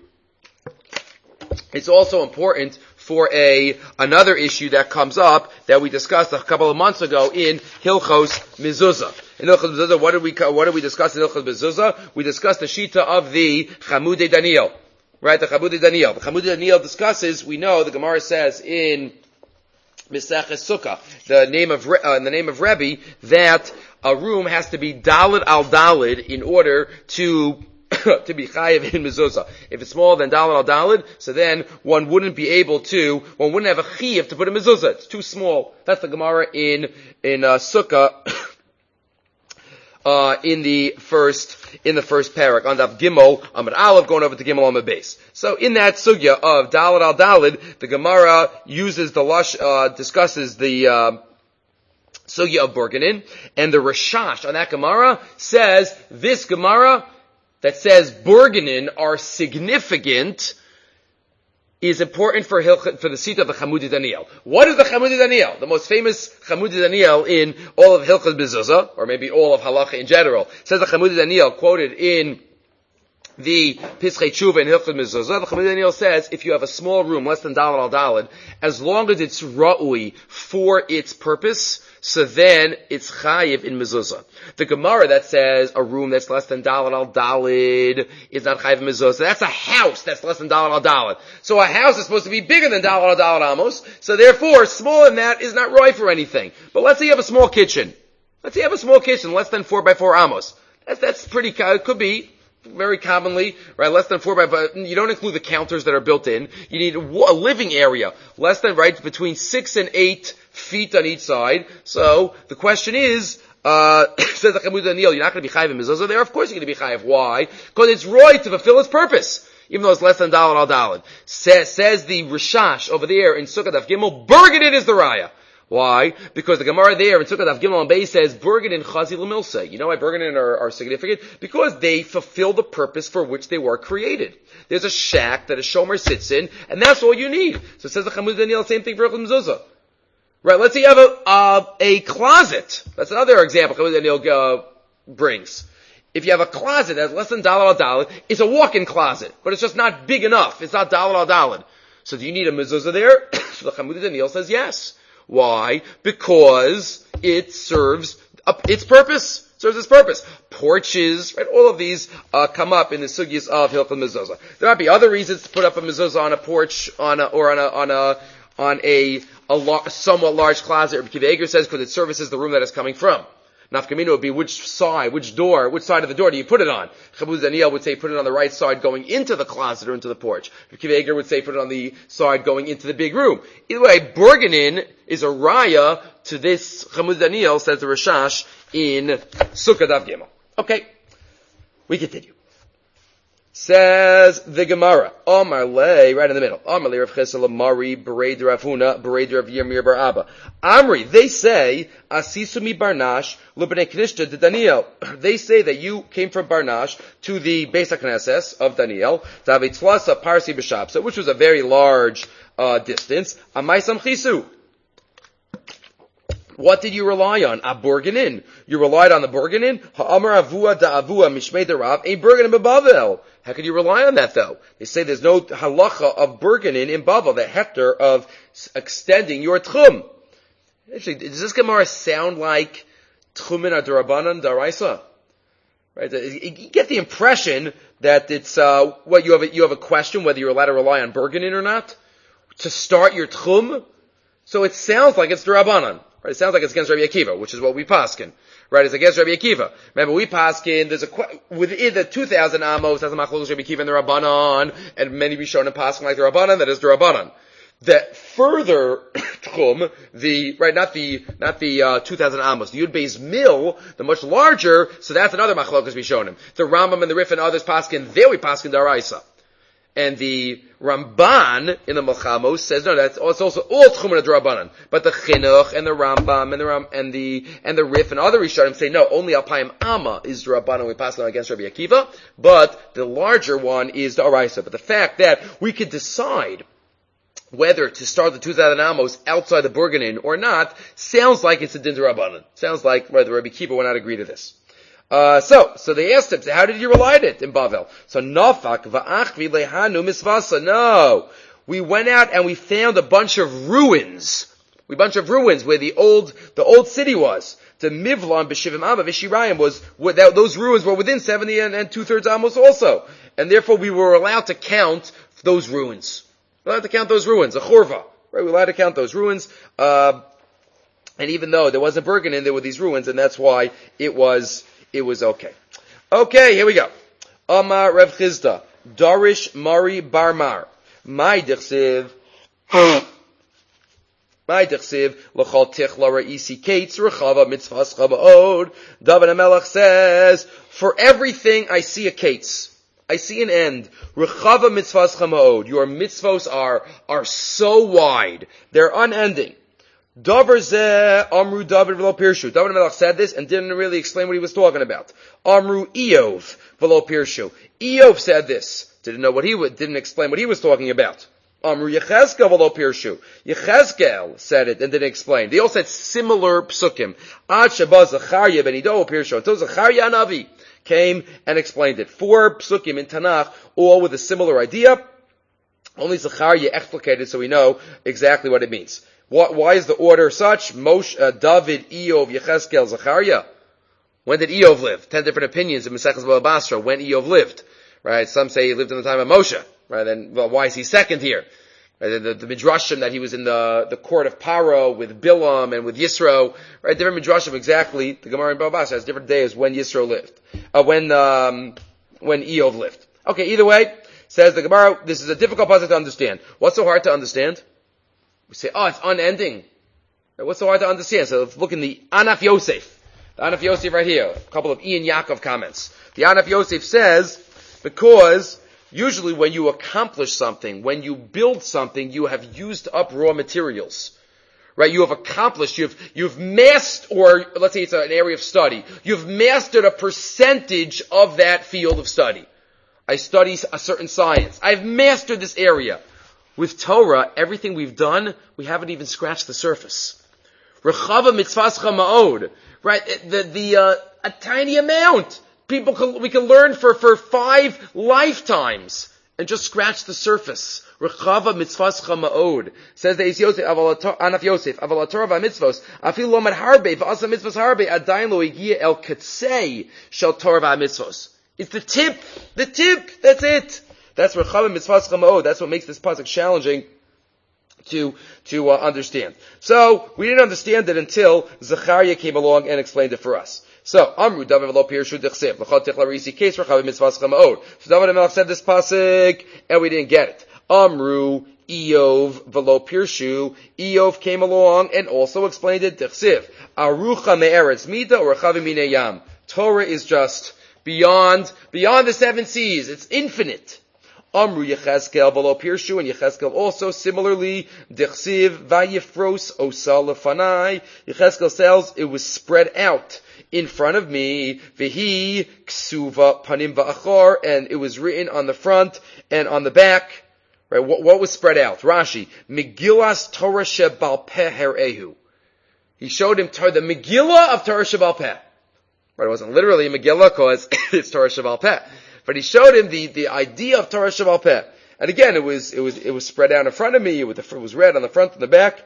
It's also important for a, another issue that comes up that we discussed a couple of months ago in Hilchos Mezuzah. In Hilchos Mezuzah, what did we, what did we discuss in Hilchos Mezuzah? We discussed the Shita of the Chamudei Daniel. Right, the Chamudei Daniel. The Chamudei Daniel discusses, we know, the Gemara says in Meseches Sukkah, the name of, uh, in the name of Rebbe, that a room has to be Daled al Daled in order to to be chayiv in mezuzah. If it's smaller than daled al daled, so then one wouldn't be able to, one wouldn't have a chayiv to put in mezuzah. It's too small. That's the Gemara in, in, uh, Sukkah, uh, in the first, in the first parak, on Daf Gimel, Amud Aleph, going over to Gimel Amud Beis. So in that sugya of daled al daled, the Gemara uses the lush, uh, discusses the, uh, sugya of Bergenin, and the Rashash on that Gemara says, this Gemara, that says Bergenin are significant is important for Hilch, for the seat of the Chamudei Daniel. What is the Chamudei Daniel? The most famous Chamudei Daniel in all of Hilchos Mezuzah, or maybe all of Halacha in general. It says the Chamudei Daniel quoted in the Pischei Tshuva in Hilchos Mezuzah. The Chamudei Daniel says if you have a small room, less than daled al daled, as long as it's ra'ui for its purpose, so then it's chayiv in mezuzah. The Gemara that says a room that's less than daled al daled is not chayiv in mezuzah. That's a house that's less than daled al daled. So a house is supposed to be bigger than daled al daled amos. So therefore, smaller than that is not right for anything. But let's say you have a small kitchen. Let's say you have a small kitchen, less than four by four amos. That's that's pretty. It could be. Very commonly, right, less than four by, but you don't include the counters that are built in. You need a, a living area, less than, right, between six and eight feet on each side. So, the question is, uh, says the Chamudei Daniel, you're not going to be chayiv in mezuzah there? Of course you're going to be chayiv. Why? Because it's right to fulfill its purpose, even though it's less than daled al daled. Says, says the Rishash over there in Sukkah Daf Gimel, Bergenin is the raya. Why? Because the Gemara there in Sukkah Daf Gimel and Beis says Bergenin Chazi L'Milseh. You know why Bergenin are, are significant? Because they fulfill the purpose for which they were created. There's a shack that a shomer sits in, and that's all you need. So it says the Chamudei Daniel, same thing for Hilchos Mezuzah. Right? Let's say you have a uh, a closet. That's another example Chamudei Daniel uh, brings. If you have a closet that's less than daled al daled, it's a walk-in closet, but it's just not big enough. It's not daled al daled. So do you need a mezuzah there? So the Chamud Daniel says yes. Why? Because it serves a, its purpose. Serves its purpose. Porches, right? All of these uh, come up in the sugyas of Hilchot Mezuzah. There might be other reasons to put up a mezuzah on a porch, on a, or on a on a on a, a, lo- a somewhat large closet. Rabbi Akiva Eiger says because it services the room that it's coming from. Nafkamino would be which side, which door, which side of the door do you put it on? Chabuz Daniel would say put it on the right side going into the closet or into the porch. Rabbi Akiva Eiger would say put it on the side going into the big room. Either way, Borganin is a raya to this Chabuz Daniel, says the Rashash in Sukkah Daf Gimel. Okay, we continue. Says the Gemara, Omar Le, right in the middle. Omar Le Rav Chesed Lamari Bered Rav Huna Bered Rav Yirmiyah Bar Abba. Amri, they say Asisumi Barnash Lubnei Knishta to Daniel. They say that you came from Barnash to the Beis HaKnesses of Daniel, Zavitzlasa Parsi B'Shapsa, which was a very large uh, distance. Amaisam Chisu. What did you rely on? A Borganin. You relied on the Borganin? Ha'amar avua da'avua mishmei derav a Borganin bebavel. How could you rely on that though? They say there's no halacha of Borganin in Bavel, the hector of extending your tchum. Actually, does this Gemara sound like tchumin adarabanan daraisa? Right? You get the impression that it's uh, what you have. A, you have a question whether you're allowed to rely on Borganin or not to start your tchum. So it sounds like it's darabanan. Right, it sounds like it's against Rabbi Akiva, which is what we paskin. Right, it's against Rabbi Akiva. Remember, we paskin, there's a, within the two thousand amos, that's a machlokes Rabbi Akiva and the Rabbanan, and many Rishonim paskin like the Rabbanan, that is the Rabbanan. The further tchum, the, right, not the, not the, uh, two thousand amos, the Yud Beis Mil, the much larger, so that's another machlokes Rishonim. The Rambam and the Rif and others paskin, there we paskin daraisa. And the Ramban in the Melchamos says no, that's it's also all Tchumen Drabanan. But the Chinuch and the Rambam and the Ram and the and the Rif and other Rishonim say no, only Alpayim Amma is Drabanan. We pass on against Rabbi Akiva, but the larger one is the Araisa. But the fact that we could decide whether to start the two thousand amos outside the Borganin or not sounds like it's a Din Drabanan. Sounds like right, the Rabbi Akiva would not agree to this. Uh, so, so they asked him, how did you rely on it in Bavel? So, Nafak va'achvi lehanu misvasa. No. We went out and we found a bunch of ruins. We bunch of ruins where the old, the old city was. The Mivlan b'shivim amma v'shirayim was, that, those ruins were within seventy and, and two-thirds amos also. And therefore we were allowed to count those ruins. We were allowed to count those ruins. A chorva. Right? We were allowed to count those ruins. Uh, and even though there wasn't Bergen, there were these ruins, and that's why it was, It was okay. Okay, here we go. Amar Rav Chizda, Darish Mari Barmar, My Dechsiv, My Dechsiv, L'chal Tichla Ra'isi Kates, Rechava Mitzvahs Chaba'od. David HaMelech says, for everything I see a Kates. I see an end. Rechava Mitzvahs Chaba'od. Your mitzvos are, are so wide. They're unending. Davar zeh Amru David v'lo Pirshu. David HaMelech said this and didn't really explain what he was talking about. Amru Eov v'lo Pirshu. Eov said this. Didn't know what he would, didn't explain what he was talking about. Amru Yechezkel v'lo Pirshu. Yechezkel said it and didn't explain. They all said similar psukim. Ad sheba Zechariah ben Ido Pirshu. Until Zechariah Navi came and explained it. Four psukim in Tanakh, all with a similar idea. Only Zechariah explicated so we know exactly what it means. What, why is the order such? Moshe, uh, David, Eov, Yechezkel, Zechariah. When did Eov live? Ten different opinions in Maseches Baba Basra when Eov lived. Right? Some say he lived in the time of Moshe. Right? Then, well, why is he second here? Right? The, the, the Midrashim that he was in the, the court of Paro with Bilam and with Yisro. Right? Different Midrashim exactly. The Gemara in Baba Basra has different days when Yisro lived. Uh, when, um, when Eov lived. Okay, either way, says the Gemara, this is a difficult puzzle to understand. What's so hard to understand? We say, oh, it's unending. What's so hard to understand? So let's look in the Anaf Yosef. The Anaf Yosef right here. A couple of Ian Yaakov comments. The Anaf Yosef says, because usually when you accomplish something, when you build something, you have used up raw materials. Right? You have accomplished, you've, you've mastered, or let's say it's an area of study, you've mastered a percentage of that field of study. I study a certain science. I've mastered this area. With Torah, everything we've done, we haven't even scratched the surface. Rechava mitzvahs chama'od. Right? The, the, uh, a tiny amount. people can, we can learn for, for five lifetimes and just scratch the surface. Rechava mitzvascha ma'od. Says the Eis Yosef, Anaf Yosef, aval haTorah v'mitzvos, afil lo med harbe, v'asa mitzvos harbe, adayin lo higia el katzei shel Torah v'mitzvos. It's the tip, the tip, that's it. That's Rechava mitzvascha ma'od. That's what makes this pasuk challenging to, to uh, understand. So, we didn't understand it until Zechariah came along and explained it for us. So, Amru, David v'lo pirshu d'chsev, l'chad tichla risi case, Rechava mitzvascha ma'od. So David HaMelech said this pasuk, and we didn't get it. Amru, Eov, v'lo pirshu. Eov came along and also explained it. D'chsiv, arucha me'eretz mida or rechavi minei yam. Torah is just beyond, beyond the seven seas. It's infinite. Amru Yechezkel v'lo pirshu, and Yechezkel also similarly. D'chsiv, vayifros osa lefanai. Yechezkel says it was spread out in front of me. V'hi ksuva panim v'achor, and it was written on the front and on the back. Right, what, what was spread out? Rashi, Megillas Torah Shebal Peh Herehu. He showed him the Megillah of Torah Shebal Peh. Right, it wasn't literally a Megillah because it's Torah Shebal Peh. But he showed him the, the idea of Torah Shebal Peh. And again, it was, it was, it was spread out in front of me, it was, it was read on the front and the back.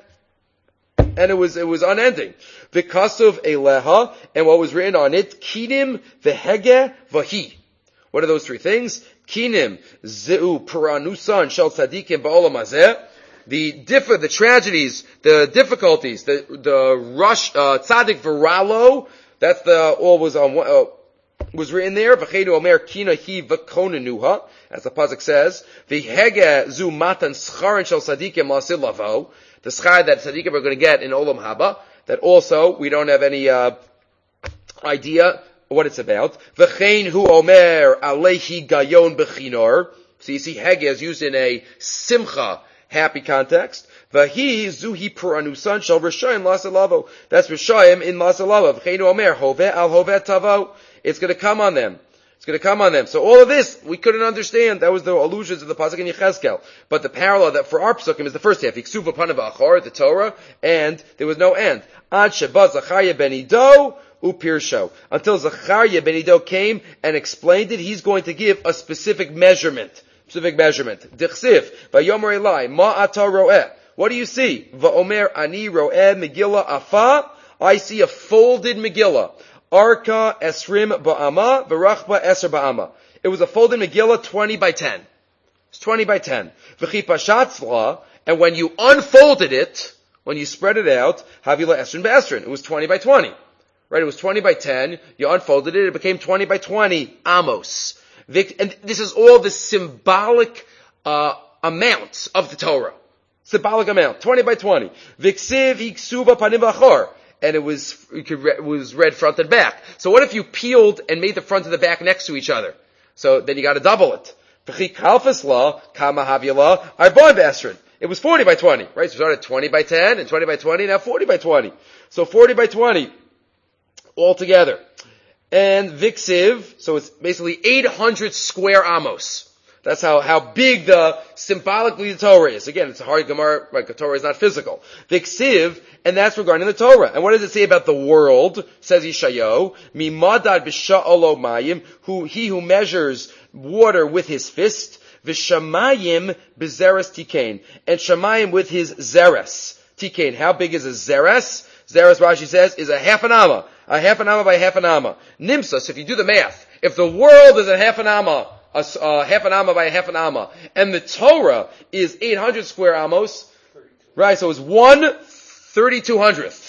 And it was, it was unending. V'kasuv Eleha, and what was written on it, Kinim V'hege V'hi. What are those three things? Kinim, Zeu, Puranusan, Shal Tzadikim, Ba'olam Hazeh. The differ, the tragedies, the difficulties, the, the rush, uh, Tzadik Viralo, that's the, all was on, uh, was written there. V'cheinu Omer, Kina Hi V'konenuha, as the pasuk says. V'hege Zu Matan Scharin Shal Tzadikim Lasil Lavo. The schar that Tzadikim are going to get in Olam Haba, that also, we don't have any, uh, idea what it's about. V'chein hu omer alehi gayon bechinor. So you see hege is used in a simcha, happy context. V'hi zuhi puranusan shal rishayim lasalavo. That's rishayim in lasalavo. V'chein hu omer hove al hove tavo. It's going to come on them. It's going to come on them. So all of this, we couldn't understand. That was the allusions of the pasuk in Yechezkel. But the parallel that for our pasukim is the first half. Yiksuv panav achor, the Torah, and there was no end. Ad sheba Zachariah ben Ido, Upirsho. Until Zechariah ben Ido came and explained it, he's going to give a specific measurement. Specific measurement. Dichsiv, Vayomer Elai, Ma ata ro'eh. What do you see? Va'omer ani ro'eh Megillah afa. I see a folded Megillah. Arka esrim ba'ama, v'rachba eser ba'ama. It was a folded Megillah twenty by ten. It's twenty by ten. V'chi pashatzla, and when you unfolded it, when you spread it out, havila esrin ba'esrin. It was twenty by twenty. Right, it was twenty by ten, you unfolded it, it became twenty by twenty, amos. And this is all the symbolic, uh, amounts of the Torah. Symbolic amount, twenty by twenty. Viksiv iksuva panim v'achor. And it was, it was read front and back. So what if you peeled and made the front and the back next to each other? So then you gotta double it. V'chi kalfas la, kama havila, arbon b'esrin. It was forty by twenty, right? So we started twenty by ten, and twenty by twenty, now forty by twenty. So forty by twenty. Altogether. And Viksiv, so it's basically eight hundred square amos. That's how, how big the, symbolically the Torah is. Again, it's a hard Gemara, right? The Torah is not physical. Viksiv, and that's regarding the Torah. And what does it say about the world? Says Yeshayahu, Mimadad b'sha'olo mayim, who, he who measures water with his fist, v'shamayim b'zeres tikain, and shamayim with his zeres. Tikain, how big is a zeres? Zeres, Rashi says, is a half an amma. A half an amma by half an amma. Nimsa, so if you do the math, if the world is a half an amma, a, a half an amma by a half an amma, and the Torah is eight hundred square amos, right, so it's one thirty-two hundredth.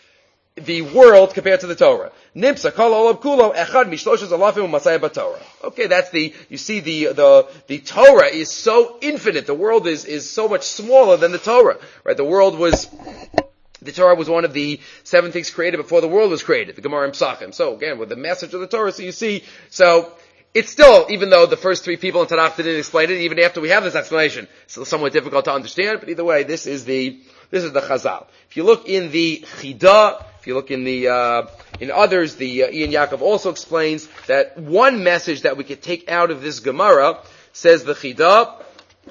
The world compared to the Torah. Nimsa, kol olav kulo, echad mishloshes alafim u'masayim b'Torah. Okay, that's the, you see the, the, the Torah is so infinite. The world is, is so much smaller than the Torah, right? The world was, the Torah was one of the seven things created before the world was created, the Gemara in Psachim. So again, with the message of the Torah, so you see, so it's still, even though the first three people in Tanakh didn't explain it, even after we have this explanation, it's still somewhat difficult to understand, but either way, this is the, this is the Chazal. If you look in the Chida, if you look in the, uh, in others, the, uh, Ian Yaakov also explains that one message that we could take out of this Gemara, says the Chida,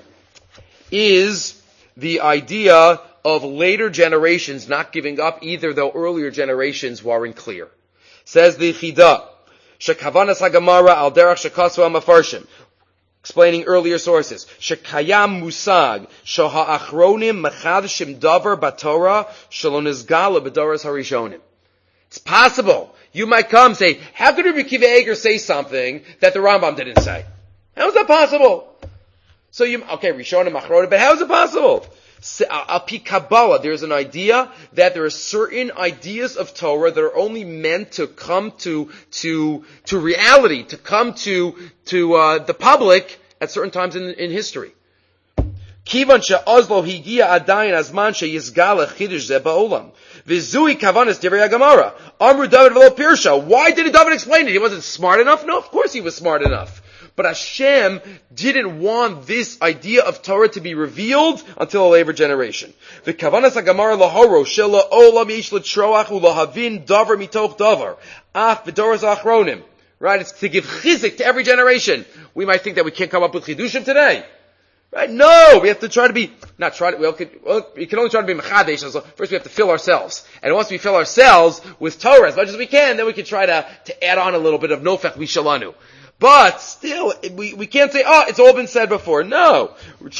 is the idea of later generations not giving up, either though earlier generations weren't clear. Says the Chida, Shekavanas hagamara al derech shekasu hamafarshim. Explaining earlier sources. Shekayam musag shoha achronim mechadshim davar batorah shalon izgala b'doras harishonim. It's possible. You might come and say, how could Rabbi Akiva Eiger say something that the Rambam didn't say? How is that possible? So you, okay, Rishonim, Achronim, but how is it possible? Al pi Kabbalah, there's an idea that there are certain ideas of Torah that are only meant to come to, to, to reality, to come to, to, uh, the public at certain times in, in history. Kivan she'ozlo higia adayin azman she'yizgala chidush ze ba'olam. V'zui kavanas divrei HaGemara. Amru David v'lo pirsha. Why didn't David explain it? He wasn't smart enough? No, of course he was smart enough. But Hashem didn't want this idea of Torah to be revealed until a later generation. V'kavanas HaGemara lahoro shela olam yish l'troach u'lahavin davar mitoch davar. Ach v'doras achronim. Right? It's to give chizik to every generation. We might think that we can't come up with chidushim today. Right? No, we have to try to be, not try to, well, well we can only try to be mechadesh. So first we have to fill ourselves. And once we fill ourselves with Torah as much as we can, then we can try to, to add on a little bit of nofech mishalanu. But still, we, we can't say, oh, it's all been said before. No. Right?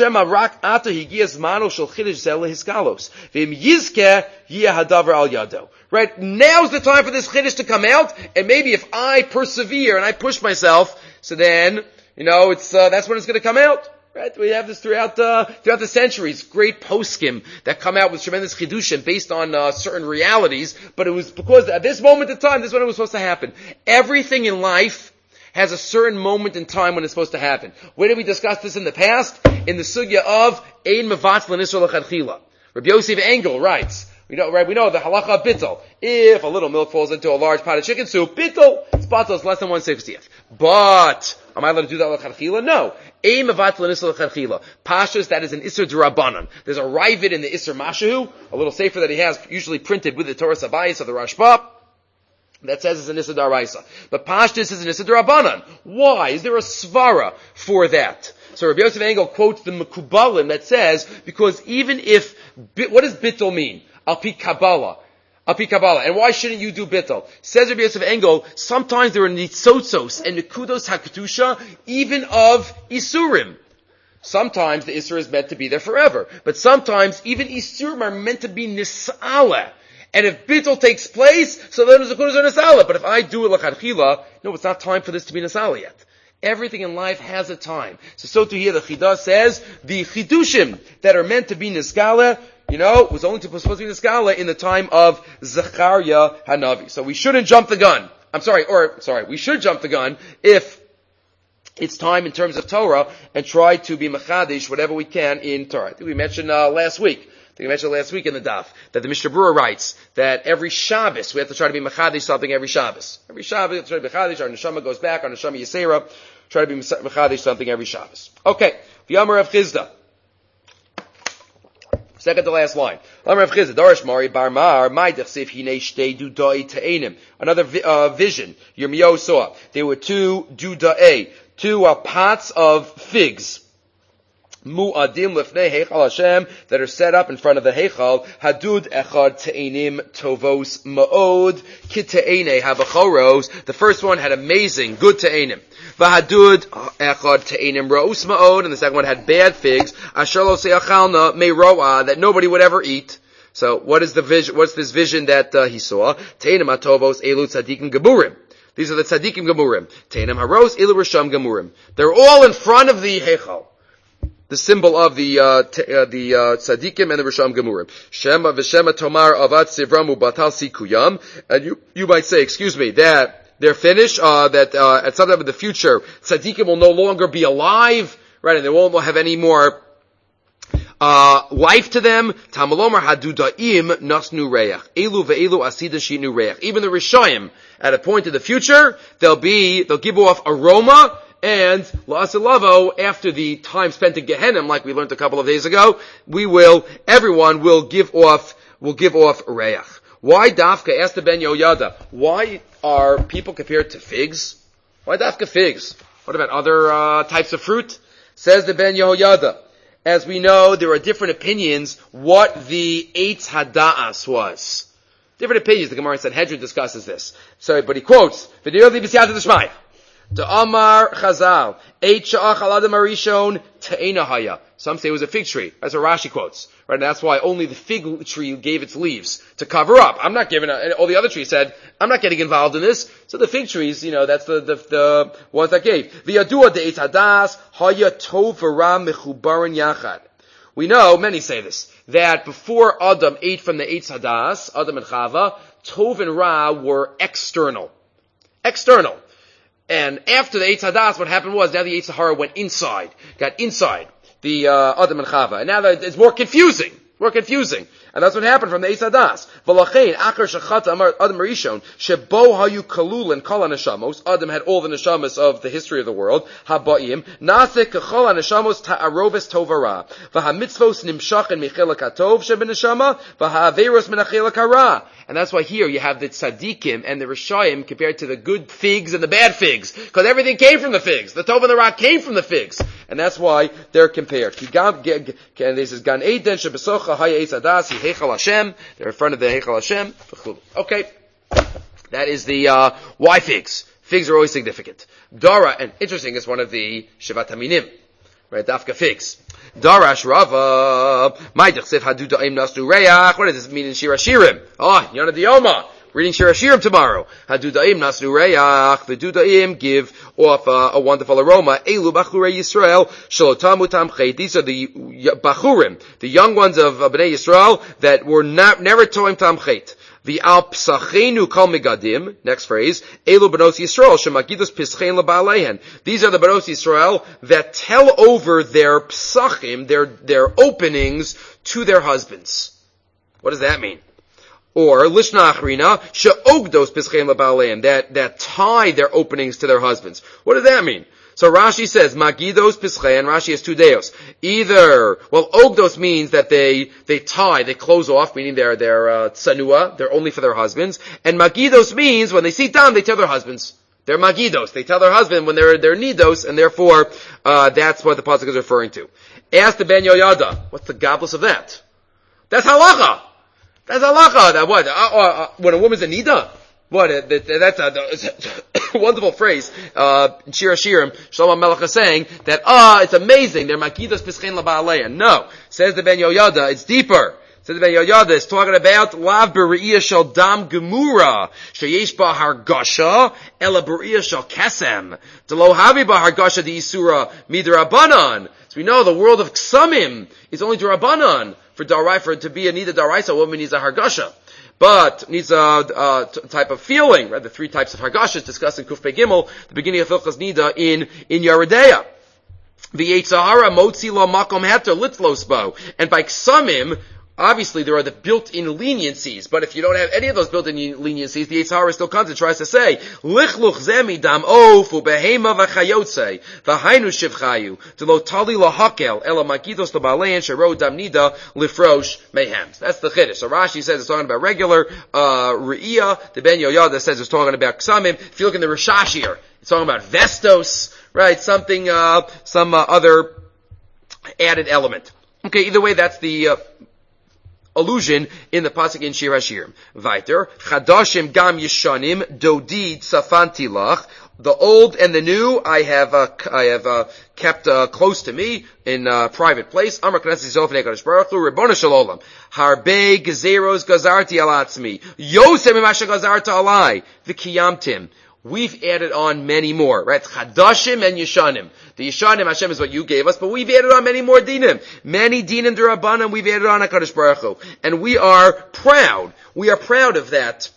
Now's the time for this chiddush to come out, and maybe if I persevere and I push myself, so then, you know, it's, uh, that's when it's gonna come out. Right? We have this throughout, uh, throughout the centuries. Great poskim that come out with tremendous chidushim based on, uh, certain realities, but it was because at this moment in time, this is when it was supposed to happen. Everything in life has a certain moment in time when it's supposed to happen. Where did we discuss this in the past? In the sugya of Ein Mevatz L'Nisra L'Chadchila. Rabbi Yosef Engel writes, we know, right, we know the halacha of bittul. If a little milk falls into a large pot of chicken soup, bittul, it's batal, it's less than one sixtieth. But, am I allowed to do that l'chadchila? No. Ein mevat l'nisra l'chadchila. Pashas, that is an Isser d'Rabbanan. There's a Ravid in the Isser Mashahu, a little sefer that he has, usually printed with the Torah Sabayis of the Rashba, that says it's an Isser d'Araisa. But Pashtas is an Isser d'Rabbanan. Why? Is there a svara for that? So Rabbi Yosef Engel quotes the Mekubalim that says, because even if, what does bittul mean? Al pi Kabbalah. Al pi Kabbalah. And why shouldn't you do bittul? Says Rabbi Yosef Engel, sometimes there are nitzotzos and nekudos hakadusha, even of isurim. Sometimes the isur is meant to be there forever. But sometimes even isurim are meant to be nis'ala. And if bittul takes place, so then the nekudos are nis'ala. But if I do it l'chadchila, no, it's not time for this to be nis'ala yet. Everything in life has a time. So, so to here the Chidah says, the chidushim that are meant to be nisgala, you know, was only supposed to be nisgala in the time of Zechariah Hanavi. So we shouldn't jump the gun. I'm sorry, or, sorry, we should jump the gun if it's time in terms of Torah and try to be machadish whatever we can in Torah. I think we mentioned, uh, last week. I think we mentioned last week in the daf that the Mishnah Berurah writes that every Shabbos we have to try to be machadish something every Shabbos. Every Shabbos we have to try to be machadish. Our neshama goes back. Our neshama yisera. Try to be mechadish something every Shabbos. Okay. V'yamar Rav Chizda. Second to last line. V'yamar Rav Chizda. Dorish Mari Bar Mar. Maidach Sif Hinei Shtei Dudai Te'enim. Another uh, vision. Yirmiyahu saw. There were two Dudai. Two uh, pots of figs. Mu'adim lefnei heichal Hashem that are set up in front of the heichal. Hadud echad te'enim tovos ma'od kite'enei habachoros. The first one had amazing, good te'enim. V'hadud echad te'enim ra'us ma'od, and the second one had bad figs. Asher lo se'achalna me'ro'a, that nobody would ever eat. So what is the vision? What's this vision that uh, he saw? Te'enim atovos elu tzadikim geburim. These are the tzadikim geburim. Te'enim haros elu risham geburim. They're all in front of the heichal. The symbol of the uh, t- uh the uh, tzaddikim and the risham gemurim. Shema v'shema tomar avat sivramu batal sikuyam. And you you might say, excuse me, that they're finished. Uh, that uh, at some time in the future, tzaddikim will no longer be alive, right? And they won't have any more uh life to them. Tamalomar hadudaim nasnu reach. Elu ve'elu asida shinu reach. Even the rishayim, at a point in the future, they'll be they'll give off aroma. And la'asilavo, after the time spent in Gehenna, like we learned a couple of days ago, we will, everyone will give off, will give off reach. Why dafka? Asked the Ben Yehoyada. Why are people compared to figs? Why dafka figs? What about other uh, types of fruit? Says the Ben Yehoyada. As we know, there are different opinions what the Eitz Hada'as was. Different opinions. The Gemara in Sanhedrin discusses this. So, but he quotes, "V'nirli b'siyata d'shmai." To Amar Chazal, Eight sha'ach al adam harishon te'ena haya. Some say it was a fig tree. That's what Rashi quotes. Right? And that's why only the fig tree gave its leaves to cover up. I'm not giving, a, all the other trees said, I'm not getting involved in this. So the fig trees, you know, that's the, the, the ones that gave. V'yadua de'etz hadas haya tov v'ra mechubarin yachad. We know, many say this, that before Adam ate from the Eitz Hadas, Adam and Chava, Tov and Ra were external. External. And after the Eitz Hadas, what happened was, now the Eitz Sahara went inside, got inside the uh, Adam and Chava. And now that it's more confusing, more confusing. And that's what happened from the Eitz Hadas. V'lachein, achar shechata amar Adam Rishon, shebo hayu kalul and kol haneshamos. Adam had all the neshamos of the history of the world. Habaim, naseh kechol haneshamos ta'aroves tovara. V'hamitzvos nimshach and mechilak hatov shebeneshama. V'ha'averos menachilak hara. And that's why here you have the tzaddikim and the rishayim compared to the good figs and the bad figs. Because everything came from the figs. The tov and the ra came from the figs. And that's why they're compared. And this is Gan Eden shebesocha haya Eitz Hadas. Heichal Hashem, they're in front of the Heichal Hashem. Okay, that is the uh, why figs. Figs are always significant. Dara, and interesting, is one of the Shevat Haminim, right? Dafka figs. Darash Rava, Ma'idach Sif Hadu Da'im Nasnu Reach. What does this mean in Shir Hashirim? Oh, Yana Dioma. Reading Shir Hashirim tomorrow. Hadudaim Nasnu Reach. The Dudaim give off uh, a wonderful aroma. Elu Bachurei Yisrael Shalotamu Tamchet. These are the Bachurim, the young ones of uh, Bnei Yisrael that were not never toim Tamchet. The Al Psachenu Kal Megadim. Next phrase. Elu Benos Yisrael Shemagidos Pischein LaBaalehen. These are the Benos Yisrael that tell over their psachim, their their openings to their husbands. What does that mean? Or Lishna Achrina she'ogdos pischein LaBaalehem, that that tie their openings to their husbands. What does that mean? So Rashi says Magidos Pischein. Rashi has two deos. Either, well, ogdos means that they they tie, they close off, meaning they're they're uh, tsanua, they're only for their husbands. And Magidos means when they sit down, they tell their husbands. They're Magidos. They tell their husband when they're they're nidos, and therefore uh that's what the pasuk is referring to. Ask the Ben Yoyada, what's the goblis of that? That's halacha. That's halacha. That what? Uh, uh, uh, when a woman's a nida? What? Uh, that, that's a, a wonderful phrase. Uh, in Shir Hashirim, Shlomo Melech is saying that, ah, uh, it's amazing. They're makidos pischein LaBaalehem. No. Says the Ben Yoyada, it's deeper. Says the Ben Yoyada, it's talking about lav b're'iyah shel dam gemura, sheyesh ba hargasha, ela b're'iyah shel kesem. D'lo havi ba hargasha di isura midrabanan. So we know the world of ksamim is only drabanan. For darai, for to be a nida daraisa, a woman needs a hargasha, but needs a, a t- type of feeling. Right, the three types of hargashas discussed in Kuf Pei Gimel, the beginning of Hilchas Nida in in Yeridea. V'yetz Sahara motzi lo makom heter litlos bo, and by ksamim, obviously there are the built-in leniencies, but if you don't have any of those built-in leniencies, the Yetz Hara still comes and tries to say, Lichluch zemi dam ofu behema v'chayotze, v'hainu shivchayu, d'lo tali lahakel, ela makidos l'balein shero dam nida lifrosh mehem. That's the chiddush. So Rashi says it's talking about regular, uh, re'iyah. The Ben Yoyada says it's talking about ksamim. If you look in the Rishash here, it's talking about vestos, right? Something, uh, some, uh, other added element. Okay, either way, that's the, uh, allusion in the pasuk in Shir Hashirim. Vayter, Chadashim gam yishanim dodid safanti lach. The old and the new I have uh, I have uh, kept uh, close to me in a uh, private place. Amar Knesset Zof Nekadosh Baruch Hu Ribono Shel Olam Harbe Gezeros Gazarti Alatzmi Yosem Imasha Gazarta Alai V'Kiyamtim. We've added on many more, right? Chadashim and Yishanim. The Yishanim, Hashem, is what you gave us, but we've added on many more dinim. Many dinim d'Rabbanan we've added on HaKadosh Baruch Hu. And we are proud. We are proud of that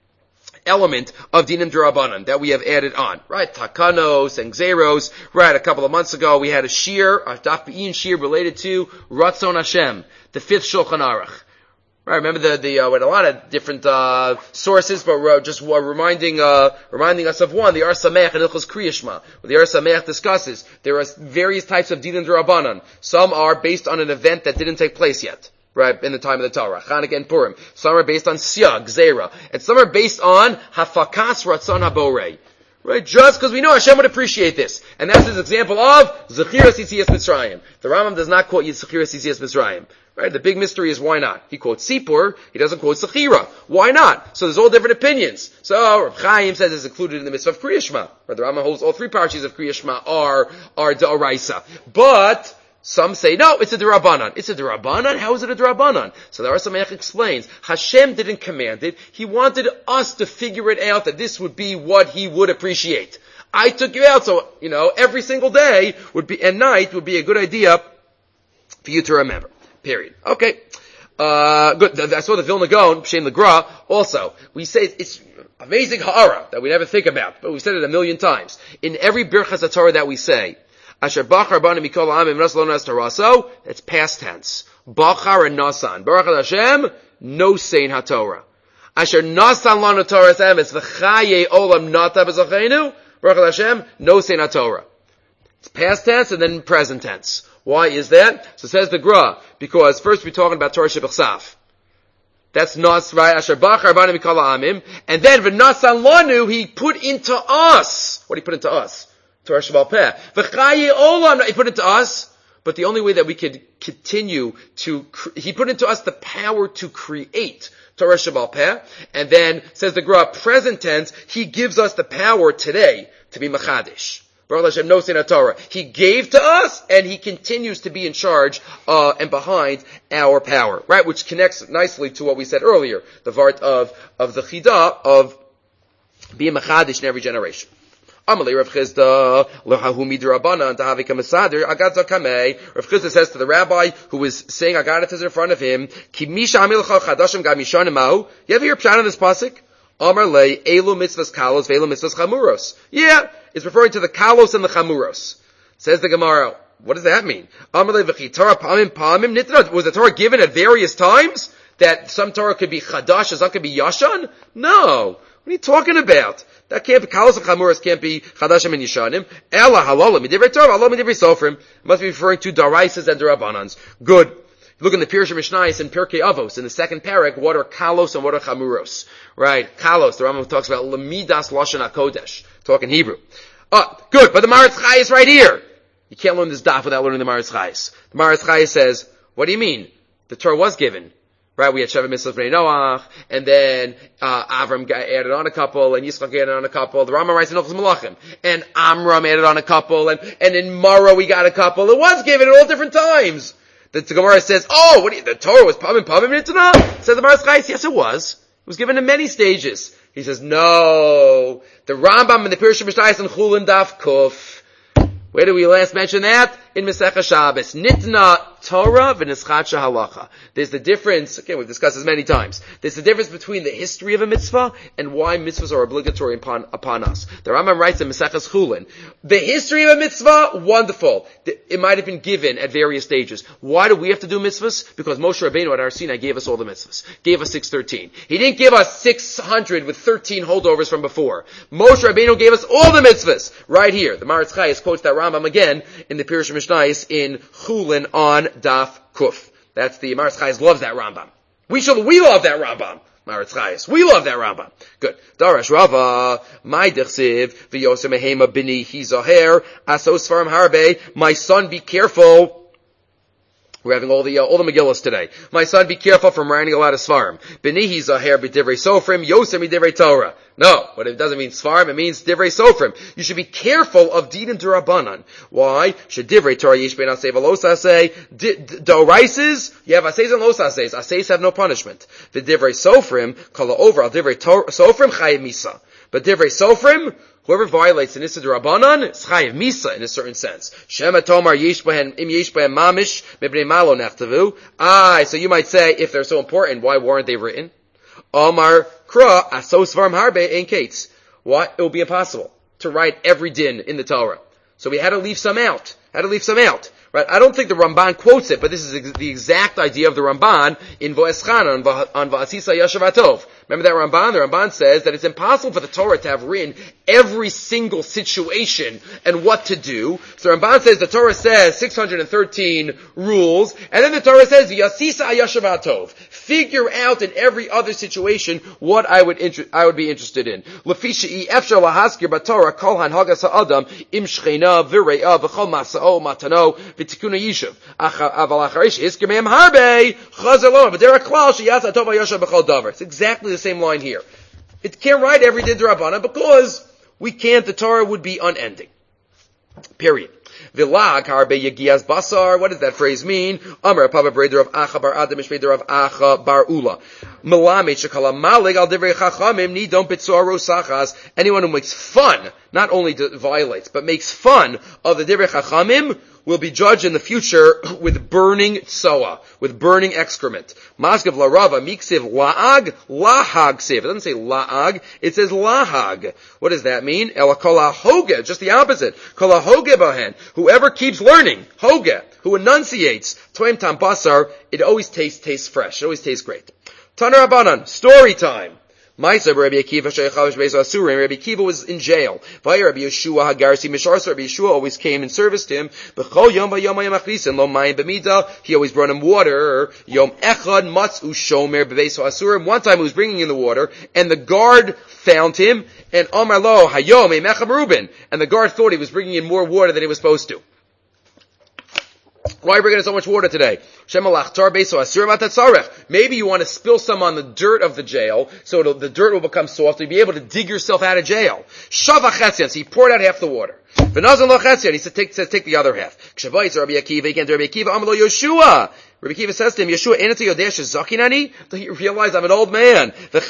element of dinim d'Rabbanan that we have added on, right? Takanos and Gzeros. Right, a couple of months ago we had a shir, a Daf Be'in shir related to Ratzon Hashem, the fifth Shulchan Aruch. Right, remember the, the, uh, with a lot of different, uh, sources, but uh, just uh, reminding, uh, reminding us of one, the Ar Sameach and Ilchos Kriyashma. Where the Ar Sameach discusses, there are various types of Dinim D'Rabbanan. Some are based on an event that didn't take place yet, right, in the time of the Torah, Chanukah and Purim. Some are based on Siyag, Zera. And some are based on Hafakas Ratzon HaBorei. Right? Just because we know Hashem would appreciate this. And that's his example of Zechiras Yitzias Mitzrayim. The Rambam does not quote Zechiras Yitzias Mitzrayim. Right? The big mystery is why not? He quotes Sipur, he doesn't quote Zechira. Why not? So there's all different opinions. So Reb Chaim says it's included in the mitzvah of Kriya Shema. Right? The Rambam holds all three parshas of Kriya Shema are, are D'oraisa. But some say, no, it's a D'Rabbanan. It's a D'Rabbanan? How is it a D'Rabbanan? So the Ohr Sameach explains, Hashem didn't command it. He wanted us to figure it out that this would be what he would appreciate. I took you out, so, you know, every single day would be, and night would be a good idea for you to remember. Period. Okay. Uh, good. I saw the Vilna Gaon, Shem Legra, also. We say it's amazing ha'ara that we never think about, but we said it a million times. In every Birchas HaTorah that we say, Asher Bachar Bani Mikol Ha'amim Nas Lo Nas Taraso, that's past tense. Bachar and Nasan. Baruch Hashem, no saying HaTorah. Asher Nasan Lanu Torah's Emes, V'chaye Olam Nata B'Zachenu, Baruch Hashem, no saying HaTorah. It's past tense and then present tense. Why is that? So says the Gra, because first we're talking about Torah Shebechsaf. That's Nas, right? Asher Bachar Bani Mikol Ha'amim. And then V'nasan Lanu, he put into us. What did he put into us? Torah Shebal Peh. V'chaye olam, he put into us, but the only way that we could continue to, he put into us the power to create Torah Shebal Peh, and then, says the Gra, present tense, he gives us the power today to be Machadish. Baruch Hashem, no sin Torah. He gave to us, and he continues to be in charge, uh, and behind our power. Right? Which connects nicely to what we said earlier, the Vart of, of the Chidah, of being Machadish in every generation. Amalei Rav Chisda lehahu midrabanan tahavika masader agadza kamei. Rav Chisda says to the rabbi who was saying agadat in front of him, Ki misha amilcha chadashim gamishanim mahu. You ever hear pshat on this pasuk? Amalei elu mitzvahs kalos ve'elu mitzvahs chamuros. Yeah, it's referring to the kalos and the chamuros. Says the Gemara, what does that mean? Amalei v'chitara pamim pamim nitna. Was the Torah given at various times? That some Torah could be chadash, some could be yashan? No. What are you talking about? That can't be, kalos and chamuras can't be chadashim and yishanim. Ela halalim midivrei Torah, halalim midivrei sofrim. It must be referring to daraisas and darabbanans. Good. Look in the Pirush Mishnayos and Pirkei Avos, in the second parak, what are kalos and what are chamuros? Right? Kalos, the Rambam talks about lemidas lashon hakodesh. Talking Hebrew. Oh, good. But the Maharatz Chai is right here. You can't learn this daf without learning the Maharatz Chai. The Maharatz Chai says, what do you mean? The Torah was given. Right, we had Sheva Mitzvah Bnei Noach, and then, uh, Avram added on a couple, and Yitzchak added on a couple, the Rambam writes in Ochos Malachim, and Amram added on a couple, and, and in Mara we got a couple. It was given at all different times. The Gemara says, oh, what do you, the Torah was Pamim Pamim Nitana? Says the Maharatz Chai, yes it was. It was given in many stages. He says, no, the Rambam in the Pirush Mishnayos and Chulin Daf Kuf. Where did we last mention that? In Masechah Shabbos. Nitna Torah v'nischacha halacha. There's the difference, again we've discussed this many times, there's the difference between the history of a mitzvah and why mitzvahs are obligatory upon, upon us. The Rambam writes in Masechas Chulin, the history of a mitzvah, wonderful. It might have been given at various stages. Why do we have to do mitzvahs? Because Moshe Rabbeinu at Har Sinai gave us all the mitzvahs. Gave us six thirteen. He didn't give us six hundred with thirteen holdovers from before. Moshe Rabbeinu gave us all the mitzvahs. Right here. The Maharatz Chai quotes that Rambam again in the Pirush Mishnayos in Chulin on Daf Kuf. That's the Maharatz Chai loves that Rambam. We shall, we love that Rambam. Maharatz Chai, we love that Rambam. Good. Darash Rava, my dechsiv, v'yosem mehema bini hizaher, asos farim harbe, my son be careful. We're having all the, uh, all the Megillas today. My son, be careful from writing a lot of Svarim. Benihi Zaher b'divrei Sofrim, Yosem b'divrei Torah. No, but it doesn't mean Svarim, it means divrei Sofrim. You should be careful of Dinim D'Rabbanan. Why? Should divrei Torah yish ben aseh v'los aseh. D'oraises, you have aseis and los aseis. Aseis have no punishment. The divrei Sofrim, kala over al divrei Sofrim, chayiv misa. But divrei Sofrim, whoever violates the Nissa D'Rabbanan, is chayiv misa in a certain sense. Shema tomar yish b'hen, im yish b'hen mamish, mebnei malo nechtavu. Ah, so you might say, if they're so important, why weren't they written? Omar kra, asos varm harbe, ein kates. What? It will be impossible to write every din in the Torah. So we had to leave some out. Had to leave some out. Right? I don't think the Ramban quotes it, but this is ex- the exact idea of the Ramban in Vo'eschana, on Va'asisa Yashav Atov. Remember that Ramban? The Ramban says that it's impossible for the Torah to have written every single situation and what to do. So Ramban says the Torah says six hundred thirteen rules, and then the Torah says Yasisa Ayashav Tov. Figure out in every other situation what I would inter- I would be interested in. Lefisha efshar lahaskir b'Torah kol hanhagas ha'adam im shchena v're'ah v'chol masa'o matano v'tikuna yishuv. Aval acharish hiskir me'em harbe chazar lo v'derech klal sheyatza tov ayashav b'chol davar. It's exactly the same line here. It can't write every din d'Rabbanan because we can't. The Torah would be unending. Period. Vilag harbe yagias basar. What does that phrase mean? Amar papa breder of Acha bar Adam mishveder of Acha bar Ula. Melamed shekala malig al divrei chachamim nidon pitzor rosachas. Anyone who makes fun, not only violates, but makes fun of the divrei chachamim, will be judged in the future with burning tsoa, with burning excrement. Maskav la rava miksiv laag lahag siv. It doesn't say laag, it says lahag. What does that mean? Ela kol hoge, just the opposite. Kol hoge bahen. Whoever keeps learning, hoge, who enunciates, toim tam basar, it always tastes tastes fresh. It always tastes great. Taner Rabbanan, story time. Ma'aser Rabbi Akiva shechavish beis asurim. Rabbi Akiva was in jail. Vayir Rabbi Yeshua hagarsi misharsa. Rabbi Yeshua always came and serviced him. B'chol yom v'yom hayam achrisin lo mayim b'mida. He always brought him water. Yom echad matzu shomer beis asurim. One time he was bringing in the water, and the guard found him. And Amar lo hayom eimechem Reuben. And the guard thought he was bringing in more water than he was supposed to. Why are you bringing in so much water today? Maybe you want to spill some on the dirt of the jail, so the dirt will become soft, and you'll be able to dig yourself out of jail. So he poured out half the water. He said, take, says, take the other half. Rabbi Akiva says to him, Yeshua, do you realize I'm an old man?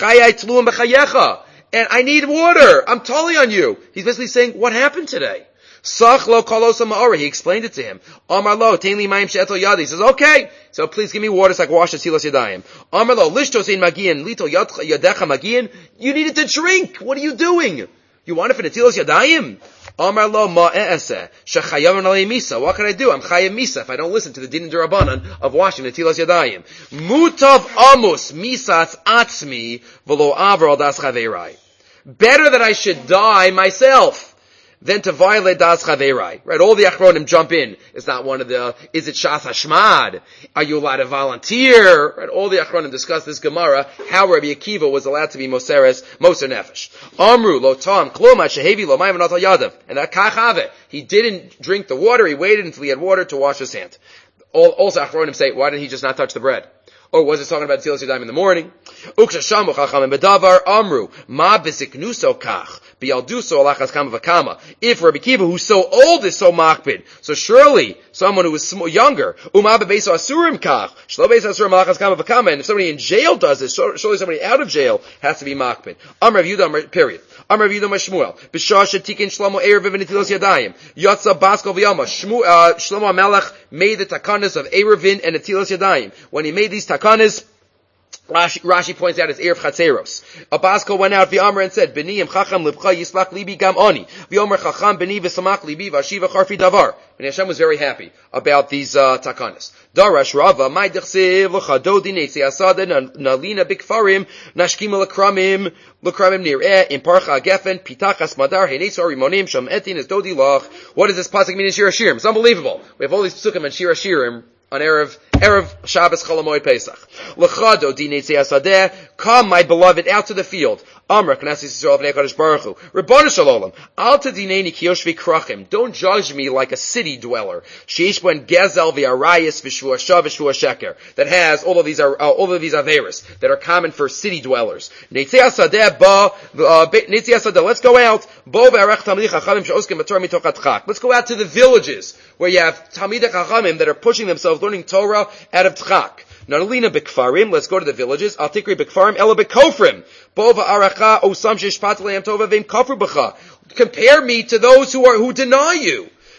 And I need water. I'm totally on you. He's basically saying, what happened today? Sach lo kolosa ma'ora. He explained it to him. Amar lo, tein li mayim she'etel yadi. He says, okay, so please give me water so I can wash the tzilas yadayim. Amar lo, lishtos ein magian, lito yadecha magian. You needed to drink. What are you doing? You want it for the tzilas yadayim? Amar lo ma'e'eseh, shechayav alei misa. What can I do? I'm chayav misa if I don't listen to the din d'Rabbanan of washing the tzilas yadayim. Mutav amus misas atzmi v'lo avar al das chaveirai. Better that I should die myself than to violate das chaverai. Right? All the achronim jump in. It's not one of the, is it shas hashmad? Are you allowed to volunteer? Right? All the achronim discuss this Gemara, how Rabbi Akiva was allowed to be moseres, moser nefesh. Amru, lo tam, kloma, shehevi, lo mayim, natal yadav. And that kachave. He didn't drink the water, he waited until he had water to wash his hand. All, also achronim say, why didn't he just not touch the bread? Or was it talking about tzilas yadayim in the morning? Ukshashamu chachamim bedavar amru ma bisiknuso kach bialduso alachas kama v'kama. If Rabbi Akiva, who's so old, is so makpid, so surely someone who is younger, uma bebeso asurim kach shlo beso asurim alachas kama v'kama. And if somebody in jail does this, surely somebody out of jail has to be makpid. Amr Rav Yehuda, period. Amr Rav Yehuda Shmuel b'shah shetikin Shlomo erev v'netilas yadayim yatsa baskol v'yama. Shlomo HaMelech made the takanas of erevin and netilas yadayim. When he made these takanas, Rashi, Rashi points out as Erev Chatzeros. Abasko went out v'amr and said, B'niyim chacham libcha yislach libi gam oni. V'yomer chacham b'ni v'samach libi v'ashiva charfi davar. And Hashem was very happy about these uh, takanas. Darash Rava, my dechsev l'chadodi neitzi asada nalina bikfarim nashkim l'kramim l'kramim nir'eh in parcha gefen pitachas madar henetzor rimonim sham etin es dodi lach. What does this pasuk mean in Shir HaShirim? It's unbelievable. We have all these psukim in Shir HaShirim on Erev, Erev Shabbos Cholamoid Pesach. L'chado dinetzi asadeh, come my beloved out to the field. Amra Knesset Yisrael v'nei Kadosh Baruch Hu. Ribbonu shel olam, al tadineni ki yoshvi krachim. Don't judge me like a city dweller. Sheish ben gezel v'arayis v'shvu hashav v'shvu hasheker. That has all of these are uh, all of these averis that are common for city dwellers. Netzi asadeh ba netzi asadeh. Let's go out. Bo v'arech tamidei chachamim she'oskim b'torah mitoch hatchak. Let's go out to the villages where you have tamidei chachamim that are pushing themselves learning Torah out of tchak. Narlina b'kfarim, let's go to the villages. Al tikri b'kfarim, ela b'kofrim. Bova aracha osam sheshpat le'am tova v'im kofru b'cha. Compare me to those who are, who deny you.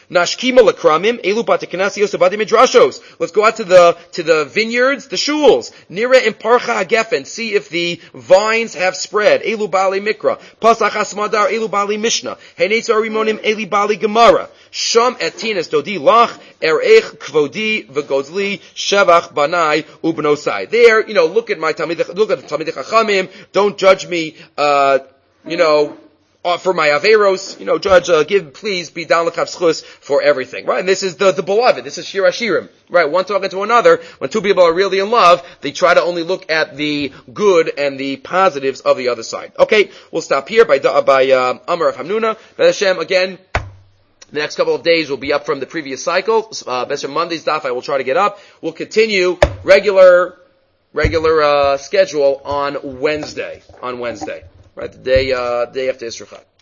Nashkima lakramim, elu batakanasios abadi midrashos. Let's go out to the, to the vineyards, the shuls. Nira imparcha hagefen, see if the vines have spread. Elu bali mikra. Pasach asmadar, elu bali mishnah. Heinetzar rimonim, eli bali gemara. Sham etinas dodi lach, erech kvodi v'godli, shevach banai ubnosai. There, you know, look at my Talmidei, look at Talmidei Chachamim, don't judge me, uh, you know, Uh, for my averos, you know, judge, uh, give, please be down l'chav schus for everything, right? And this is the, the beloved, this is Shir Hashirim, right? One talking to another, when two people are really in love, they try to only look at the good and the positives of the other side. Okay, we'll stop here by, by, uh, Amar of Hamnuna. B'ez Hashem, again, the next couple of days will be up from the previous cycle. Uh, B'ez Hashem, Monday's daf I will try to get up. We'll continue regular, regular, uh, schedule on Wednesday, on Wednesday. Right, the day, uh, day after Yisroel Chag.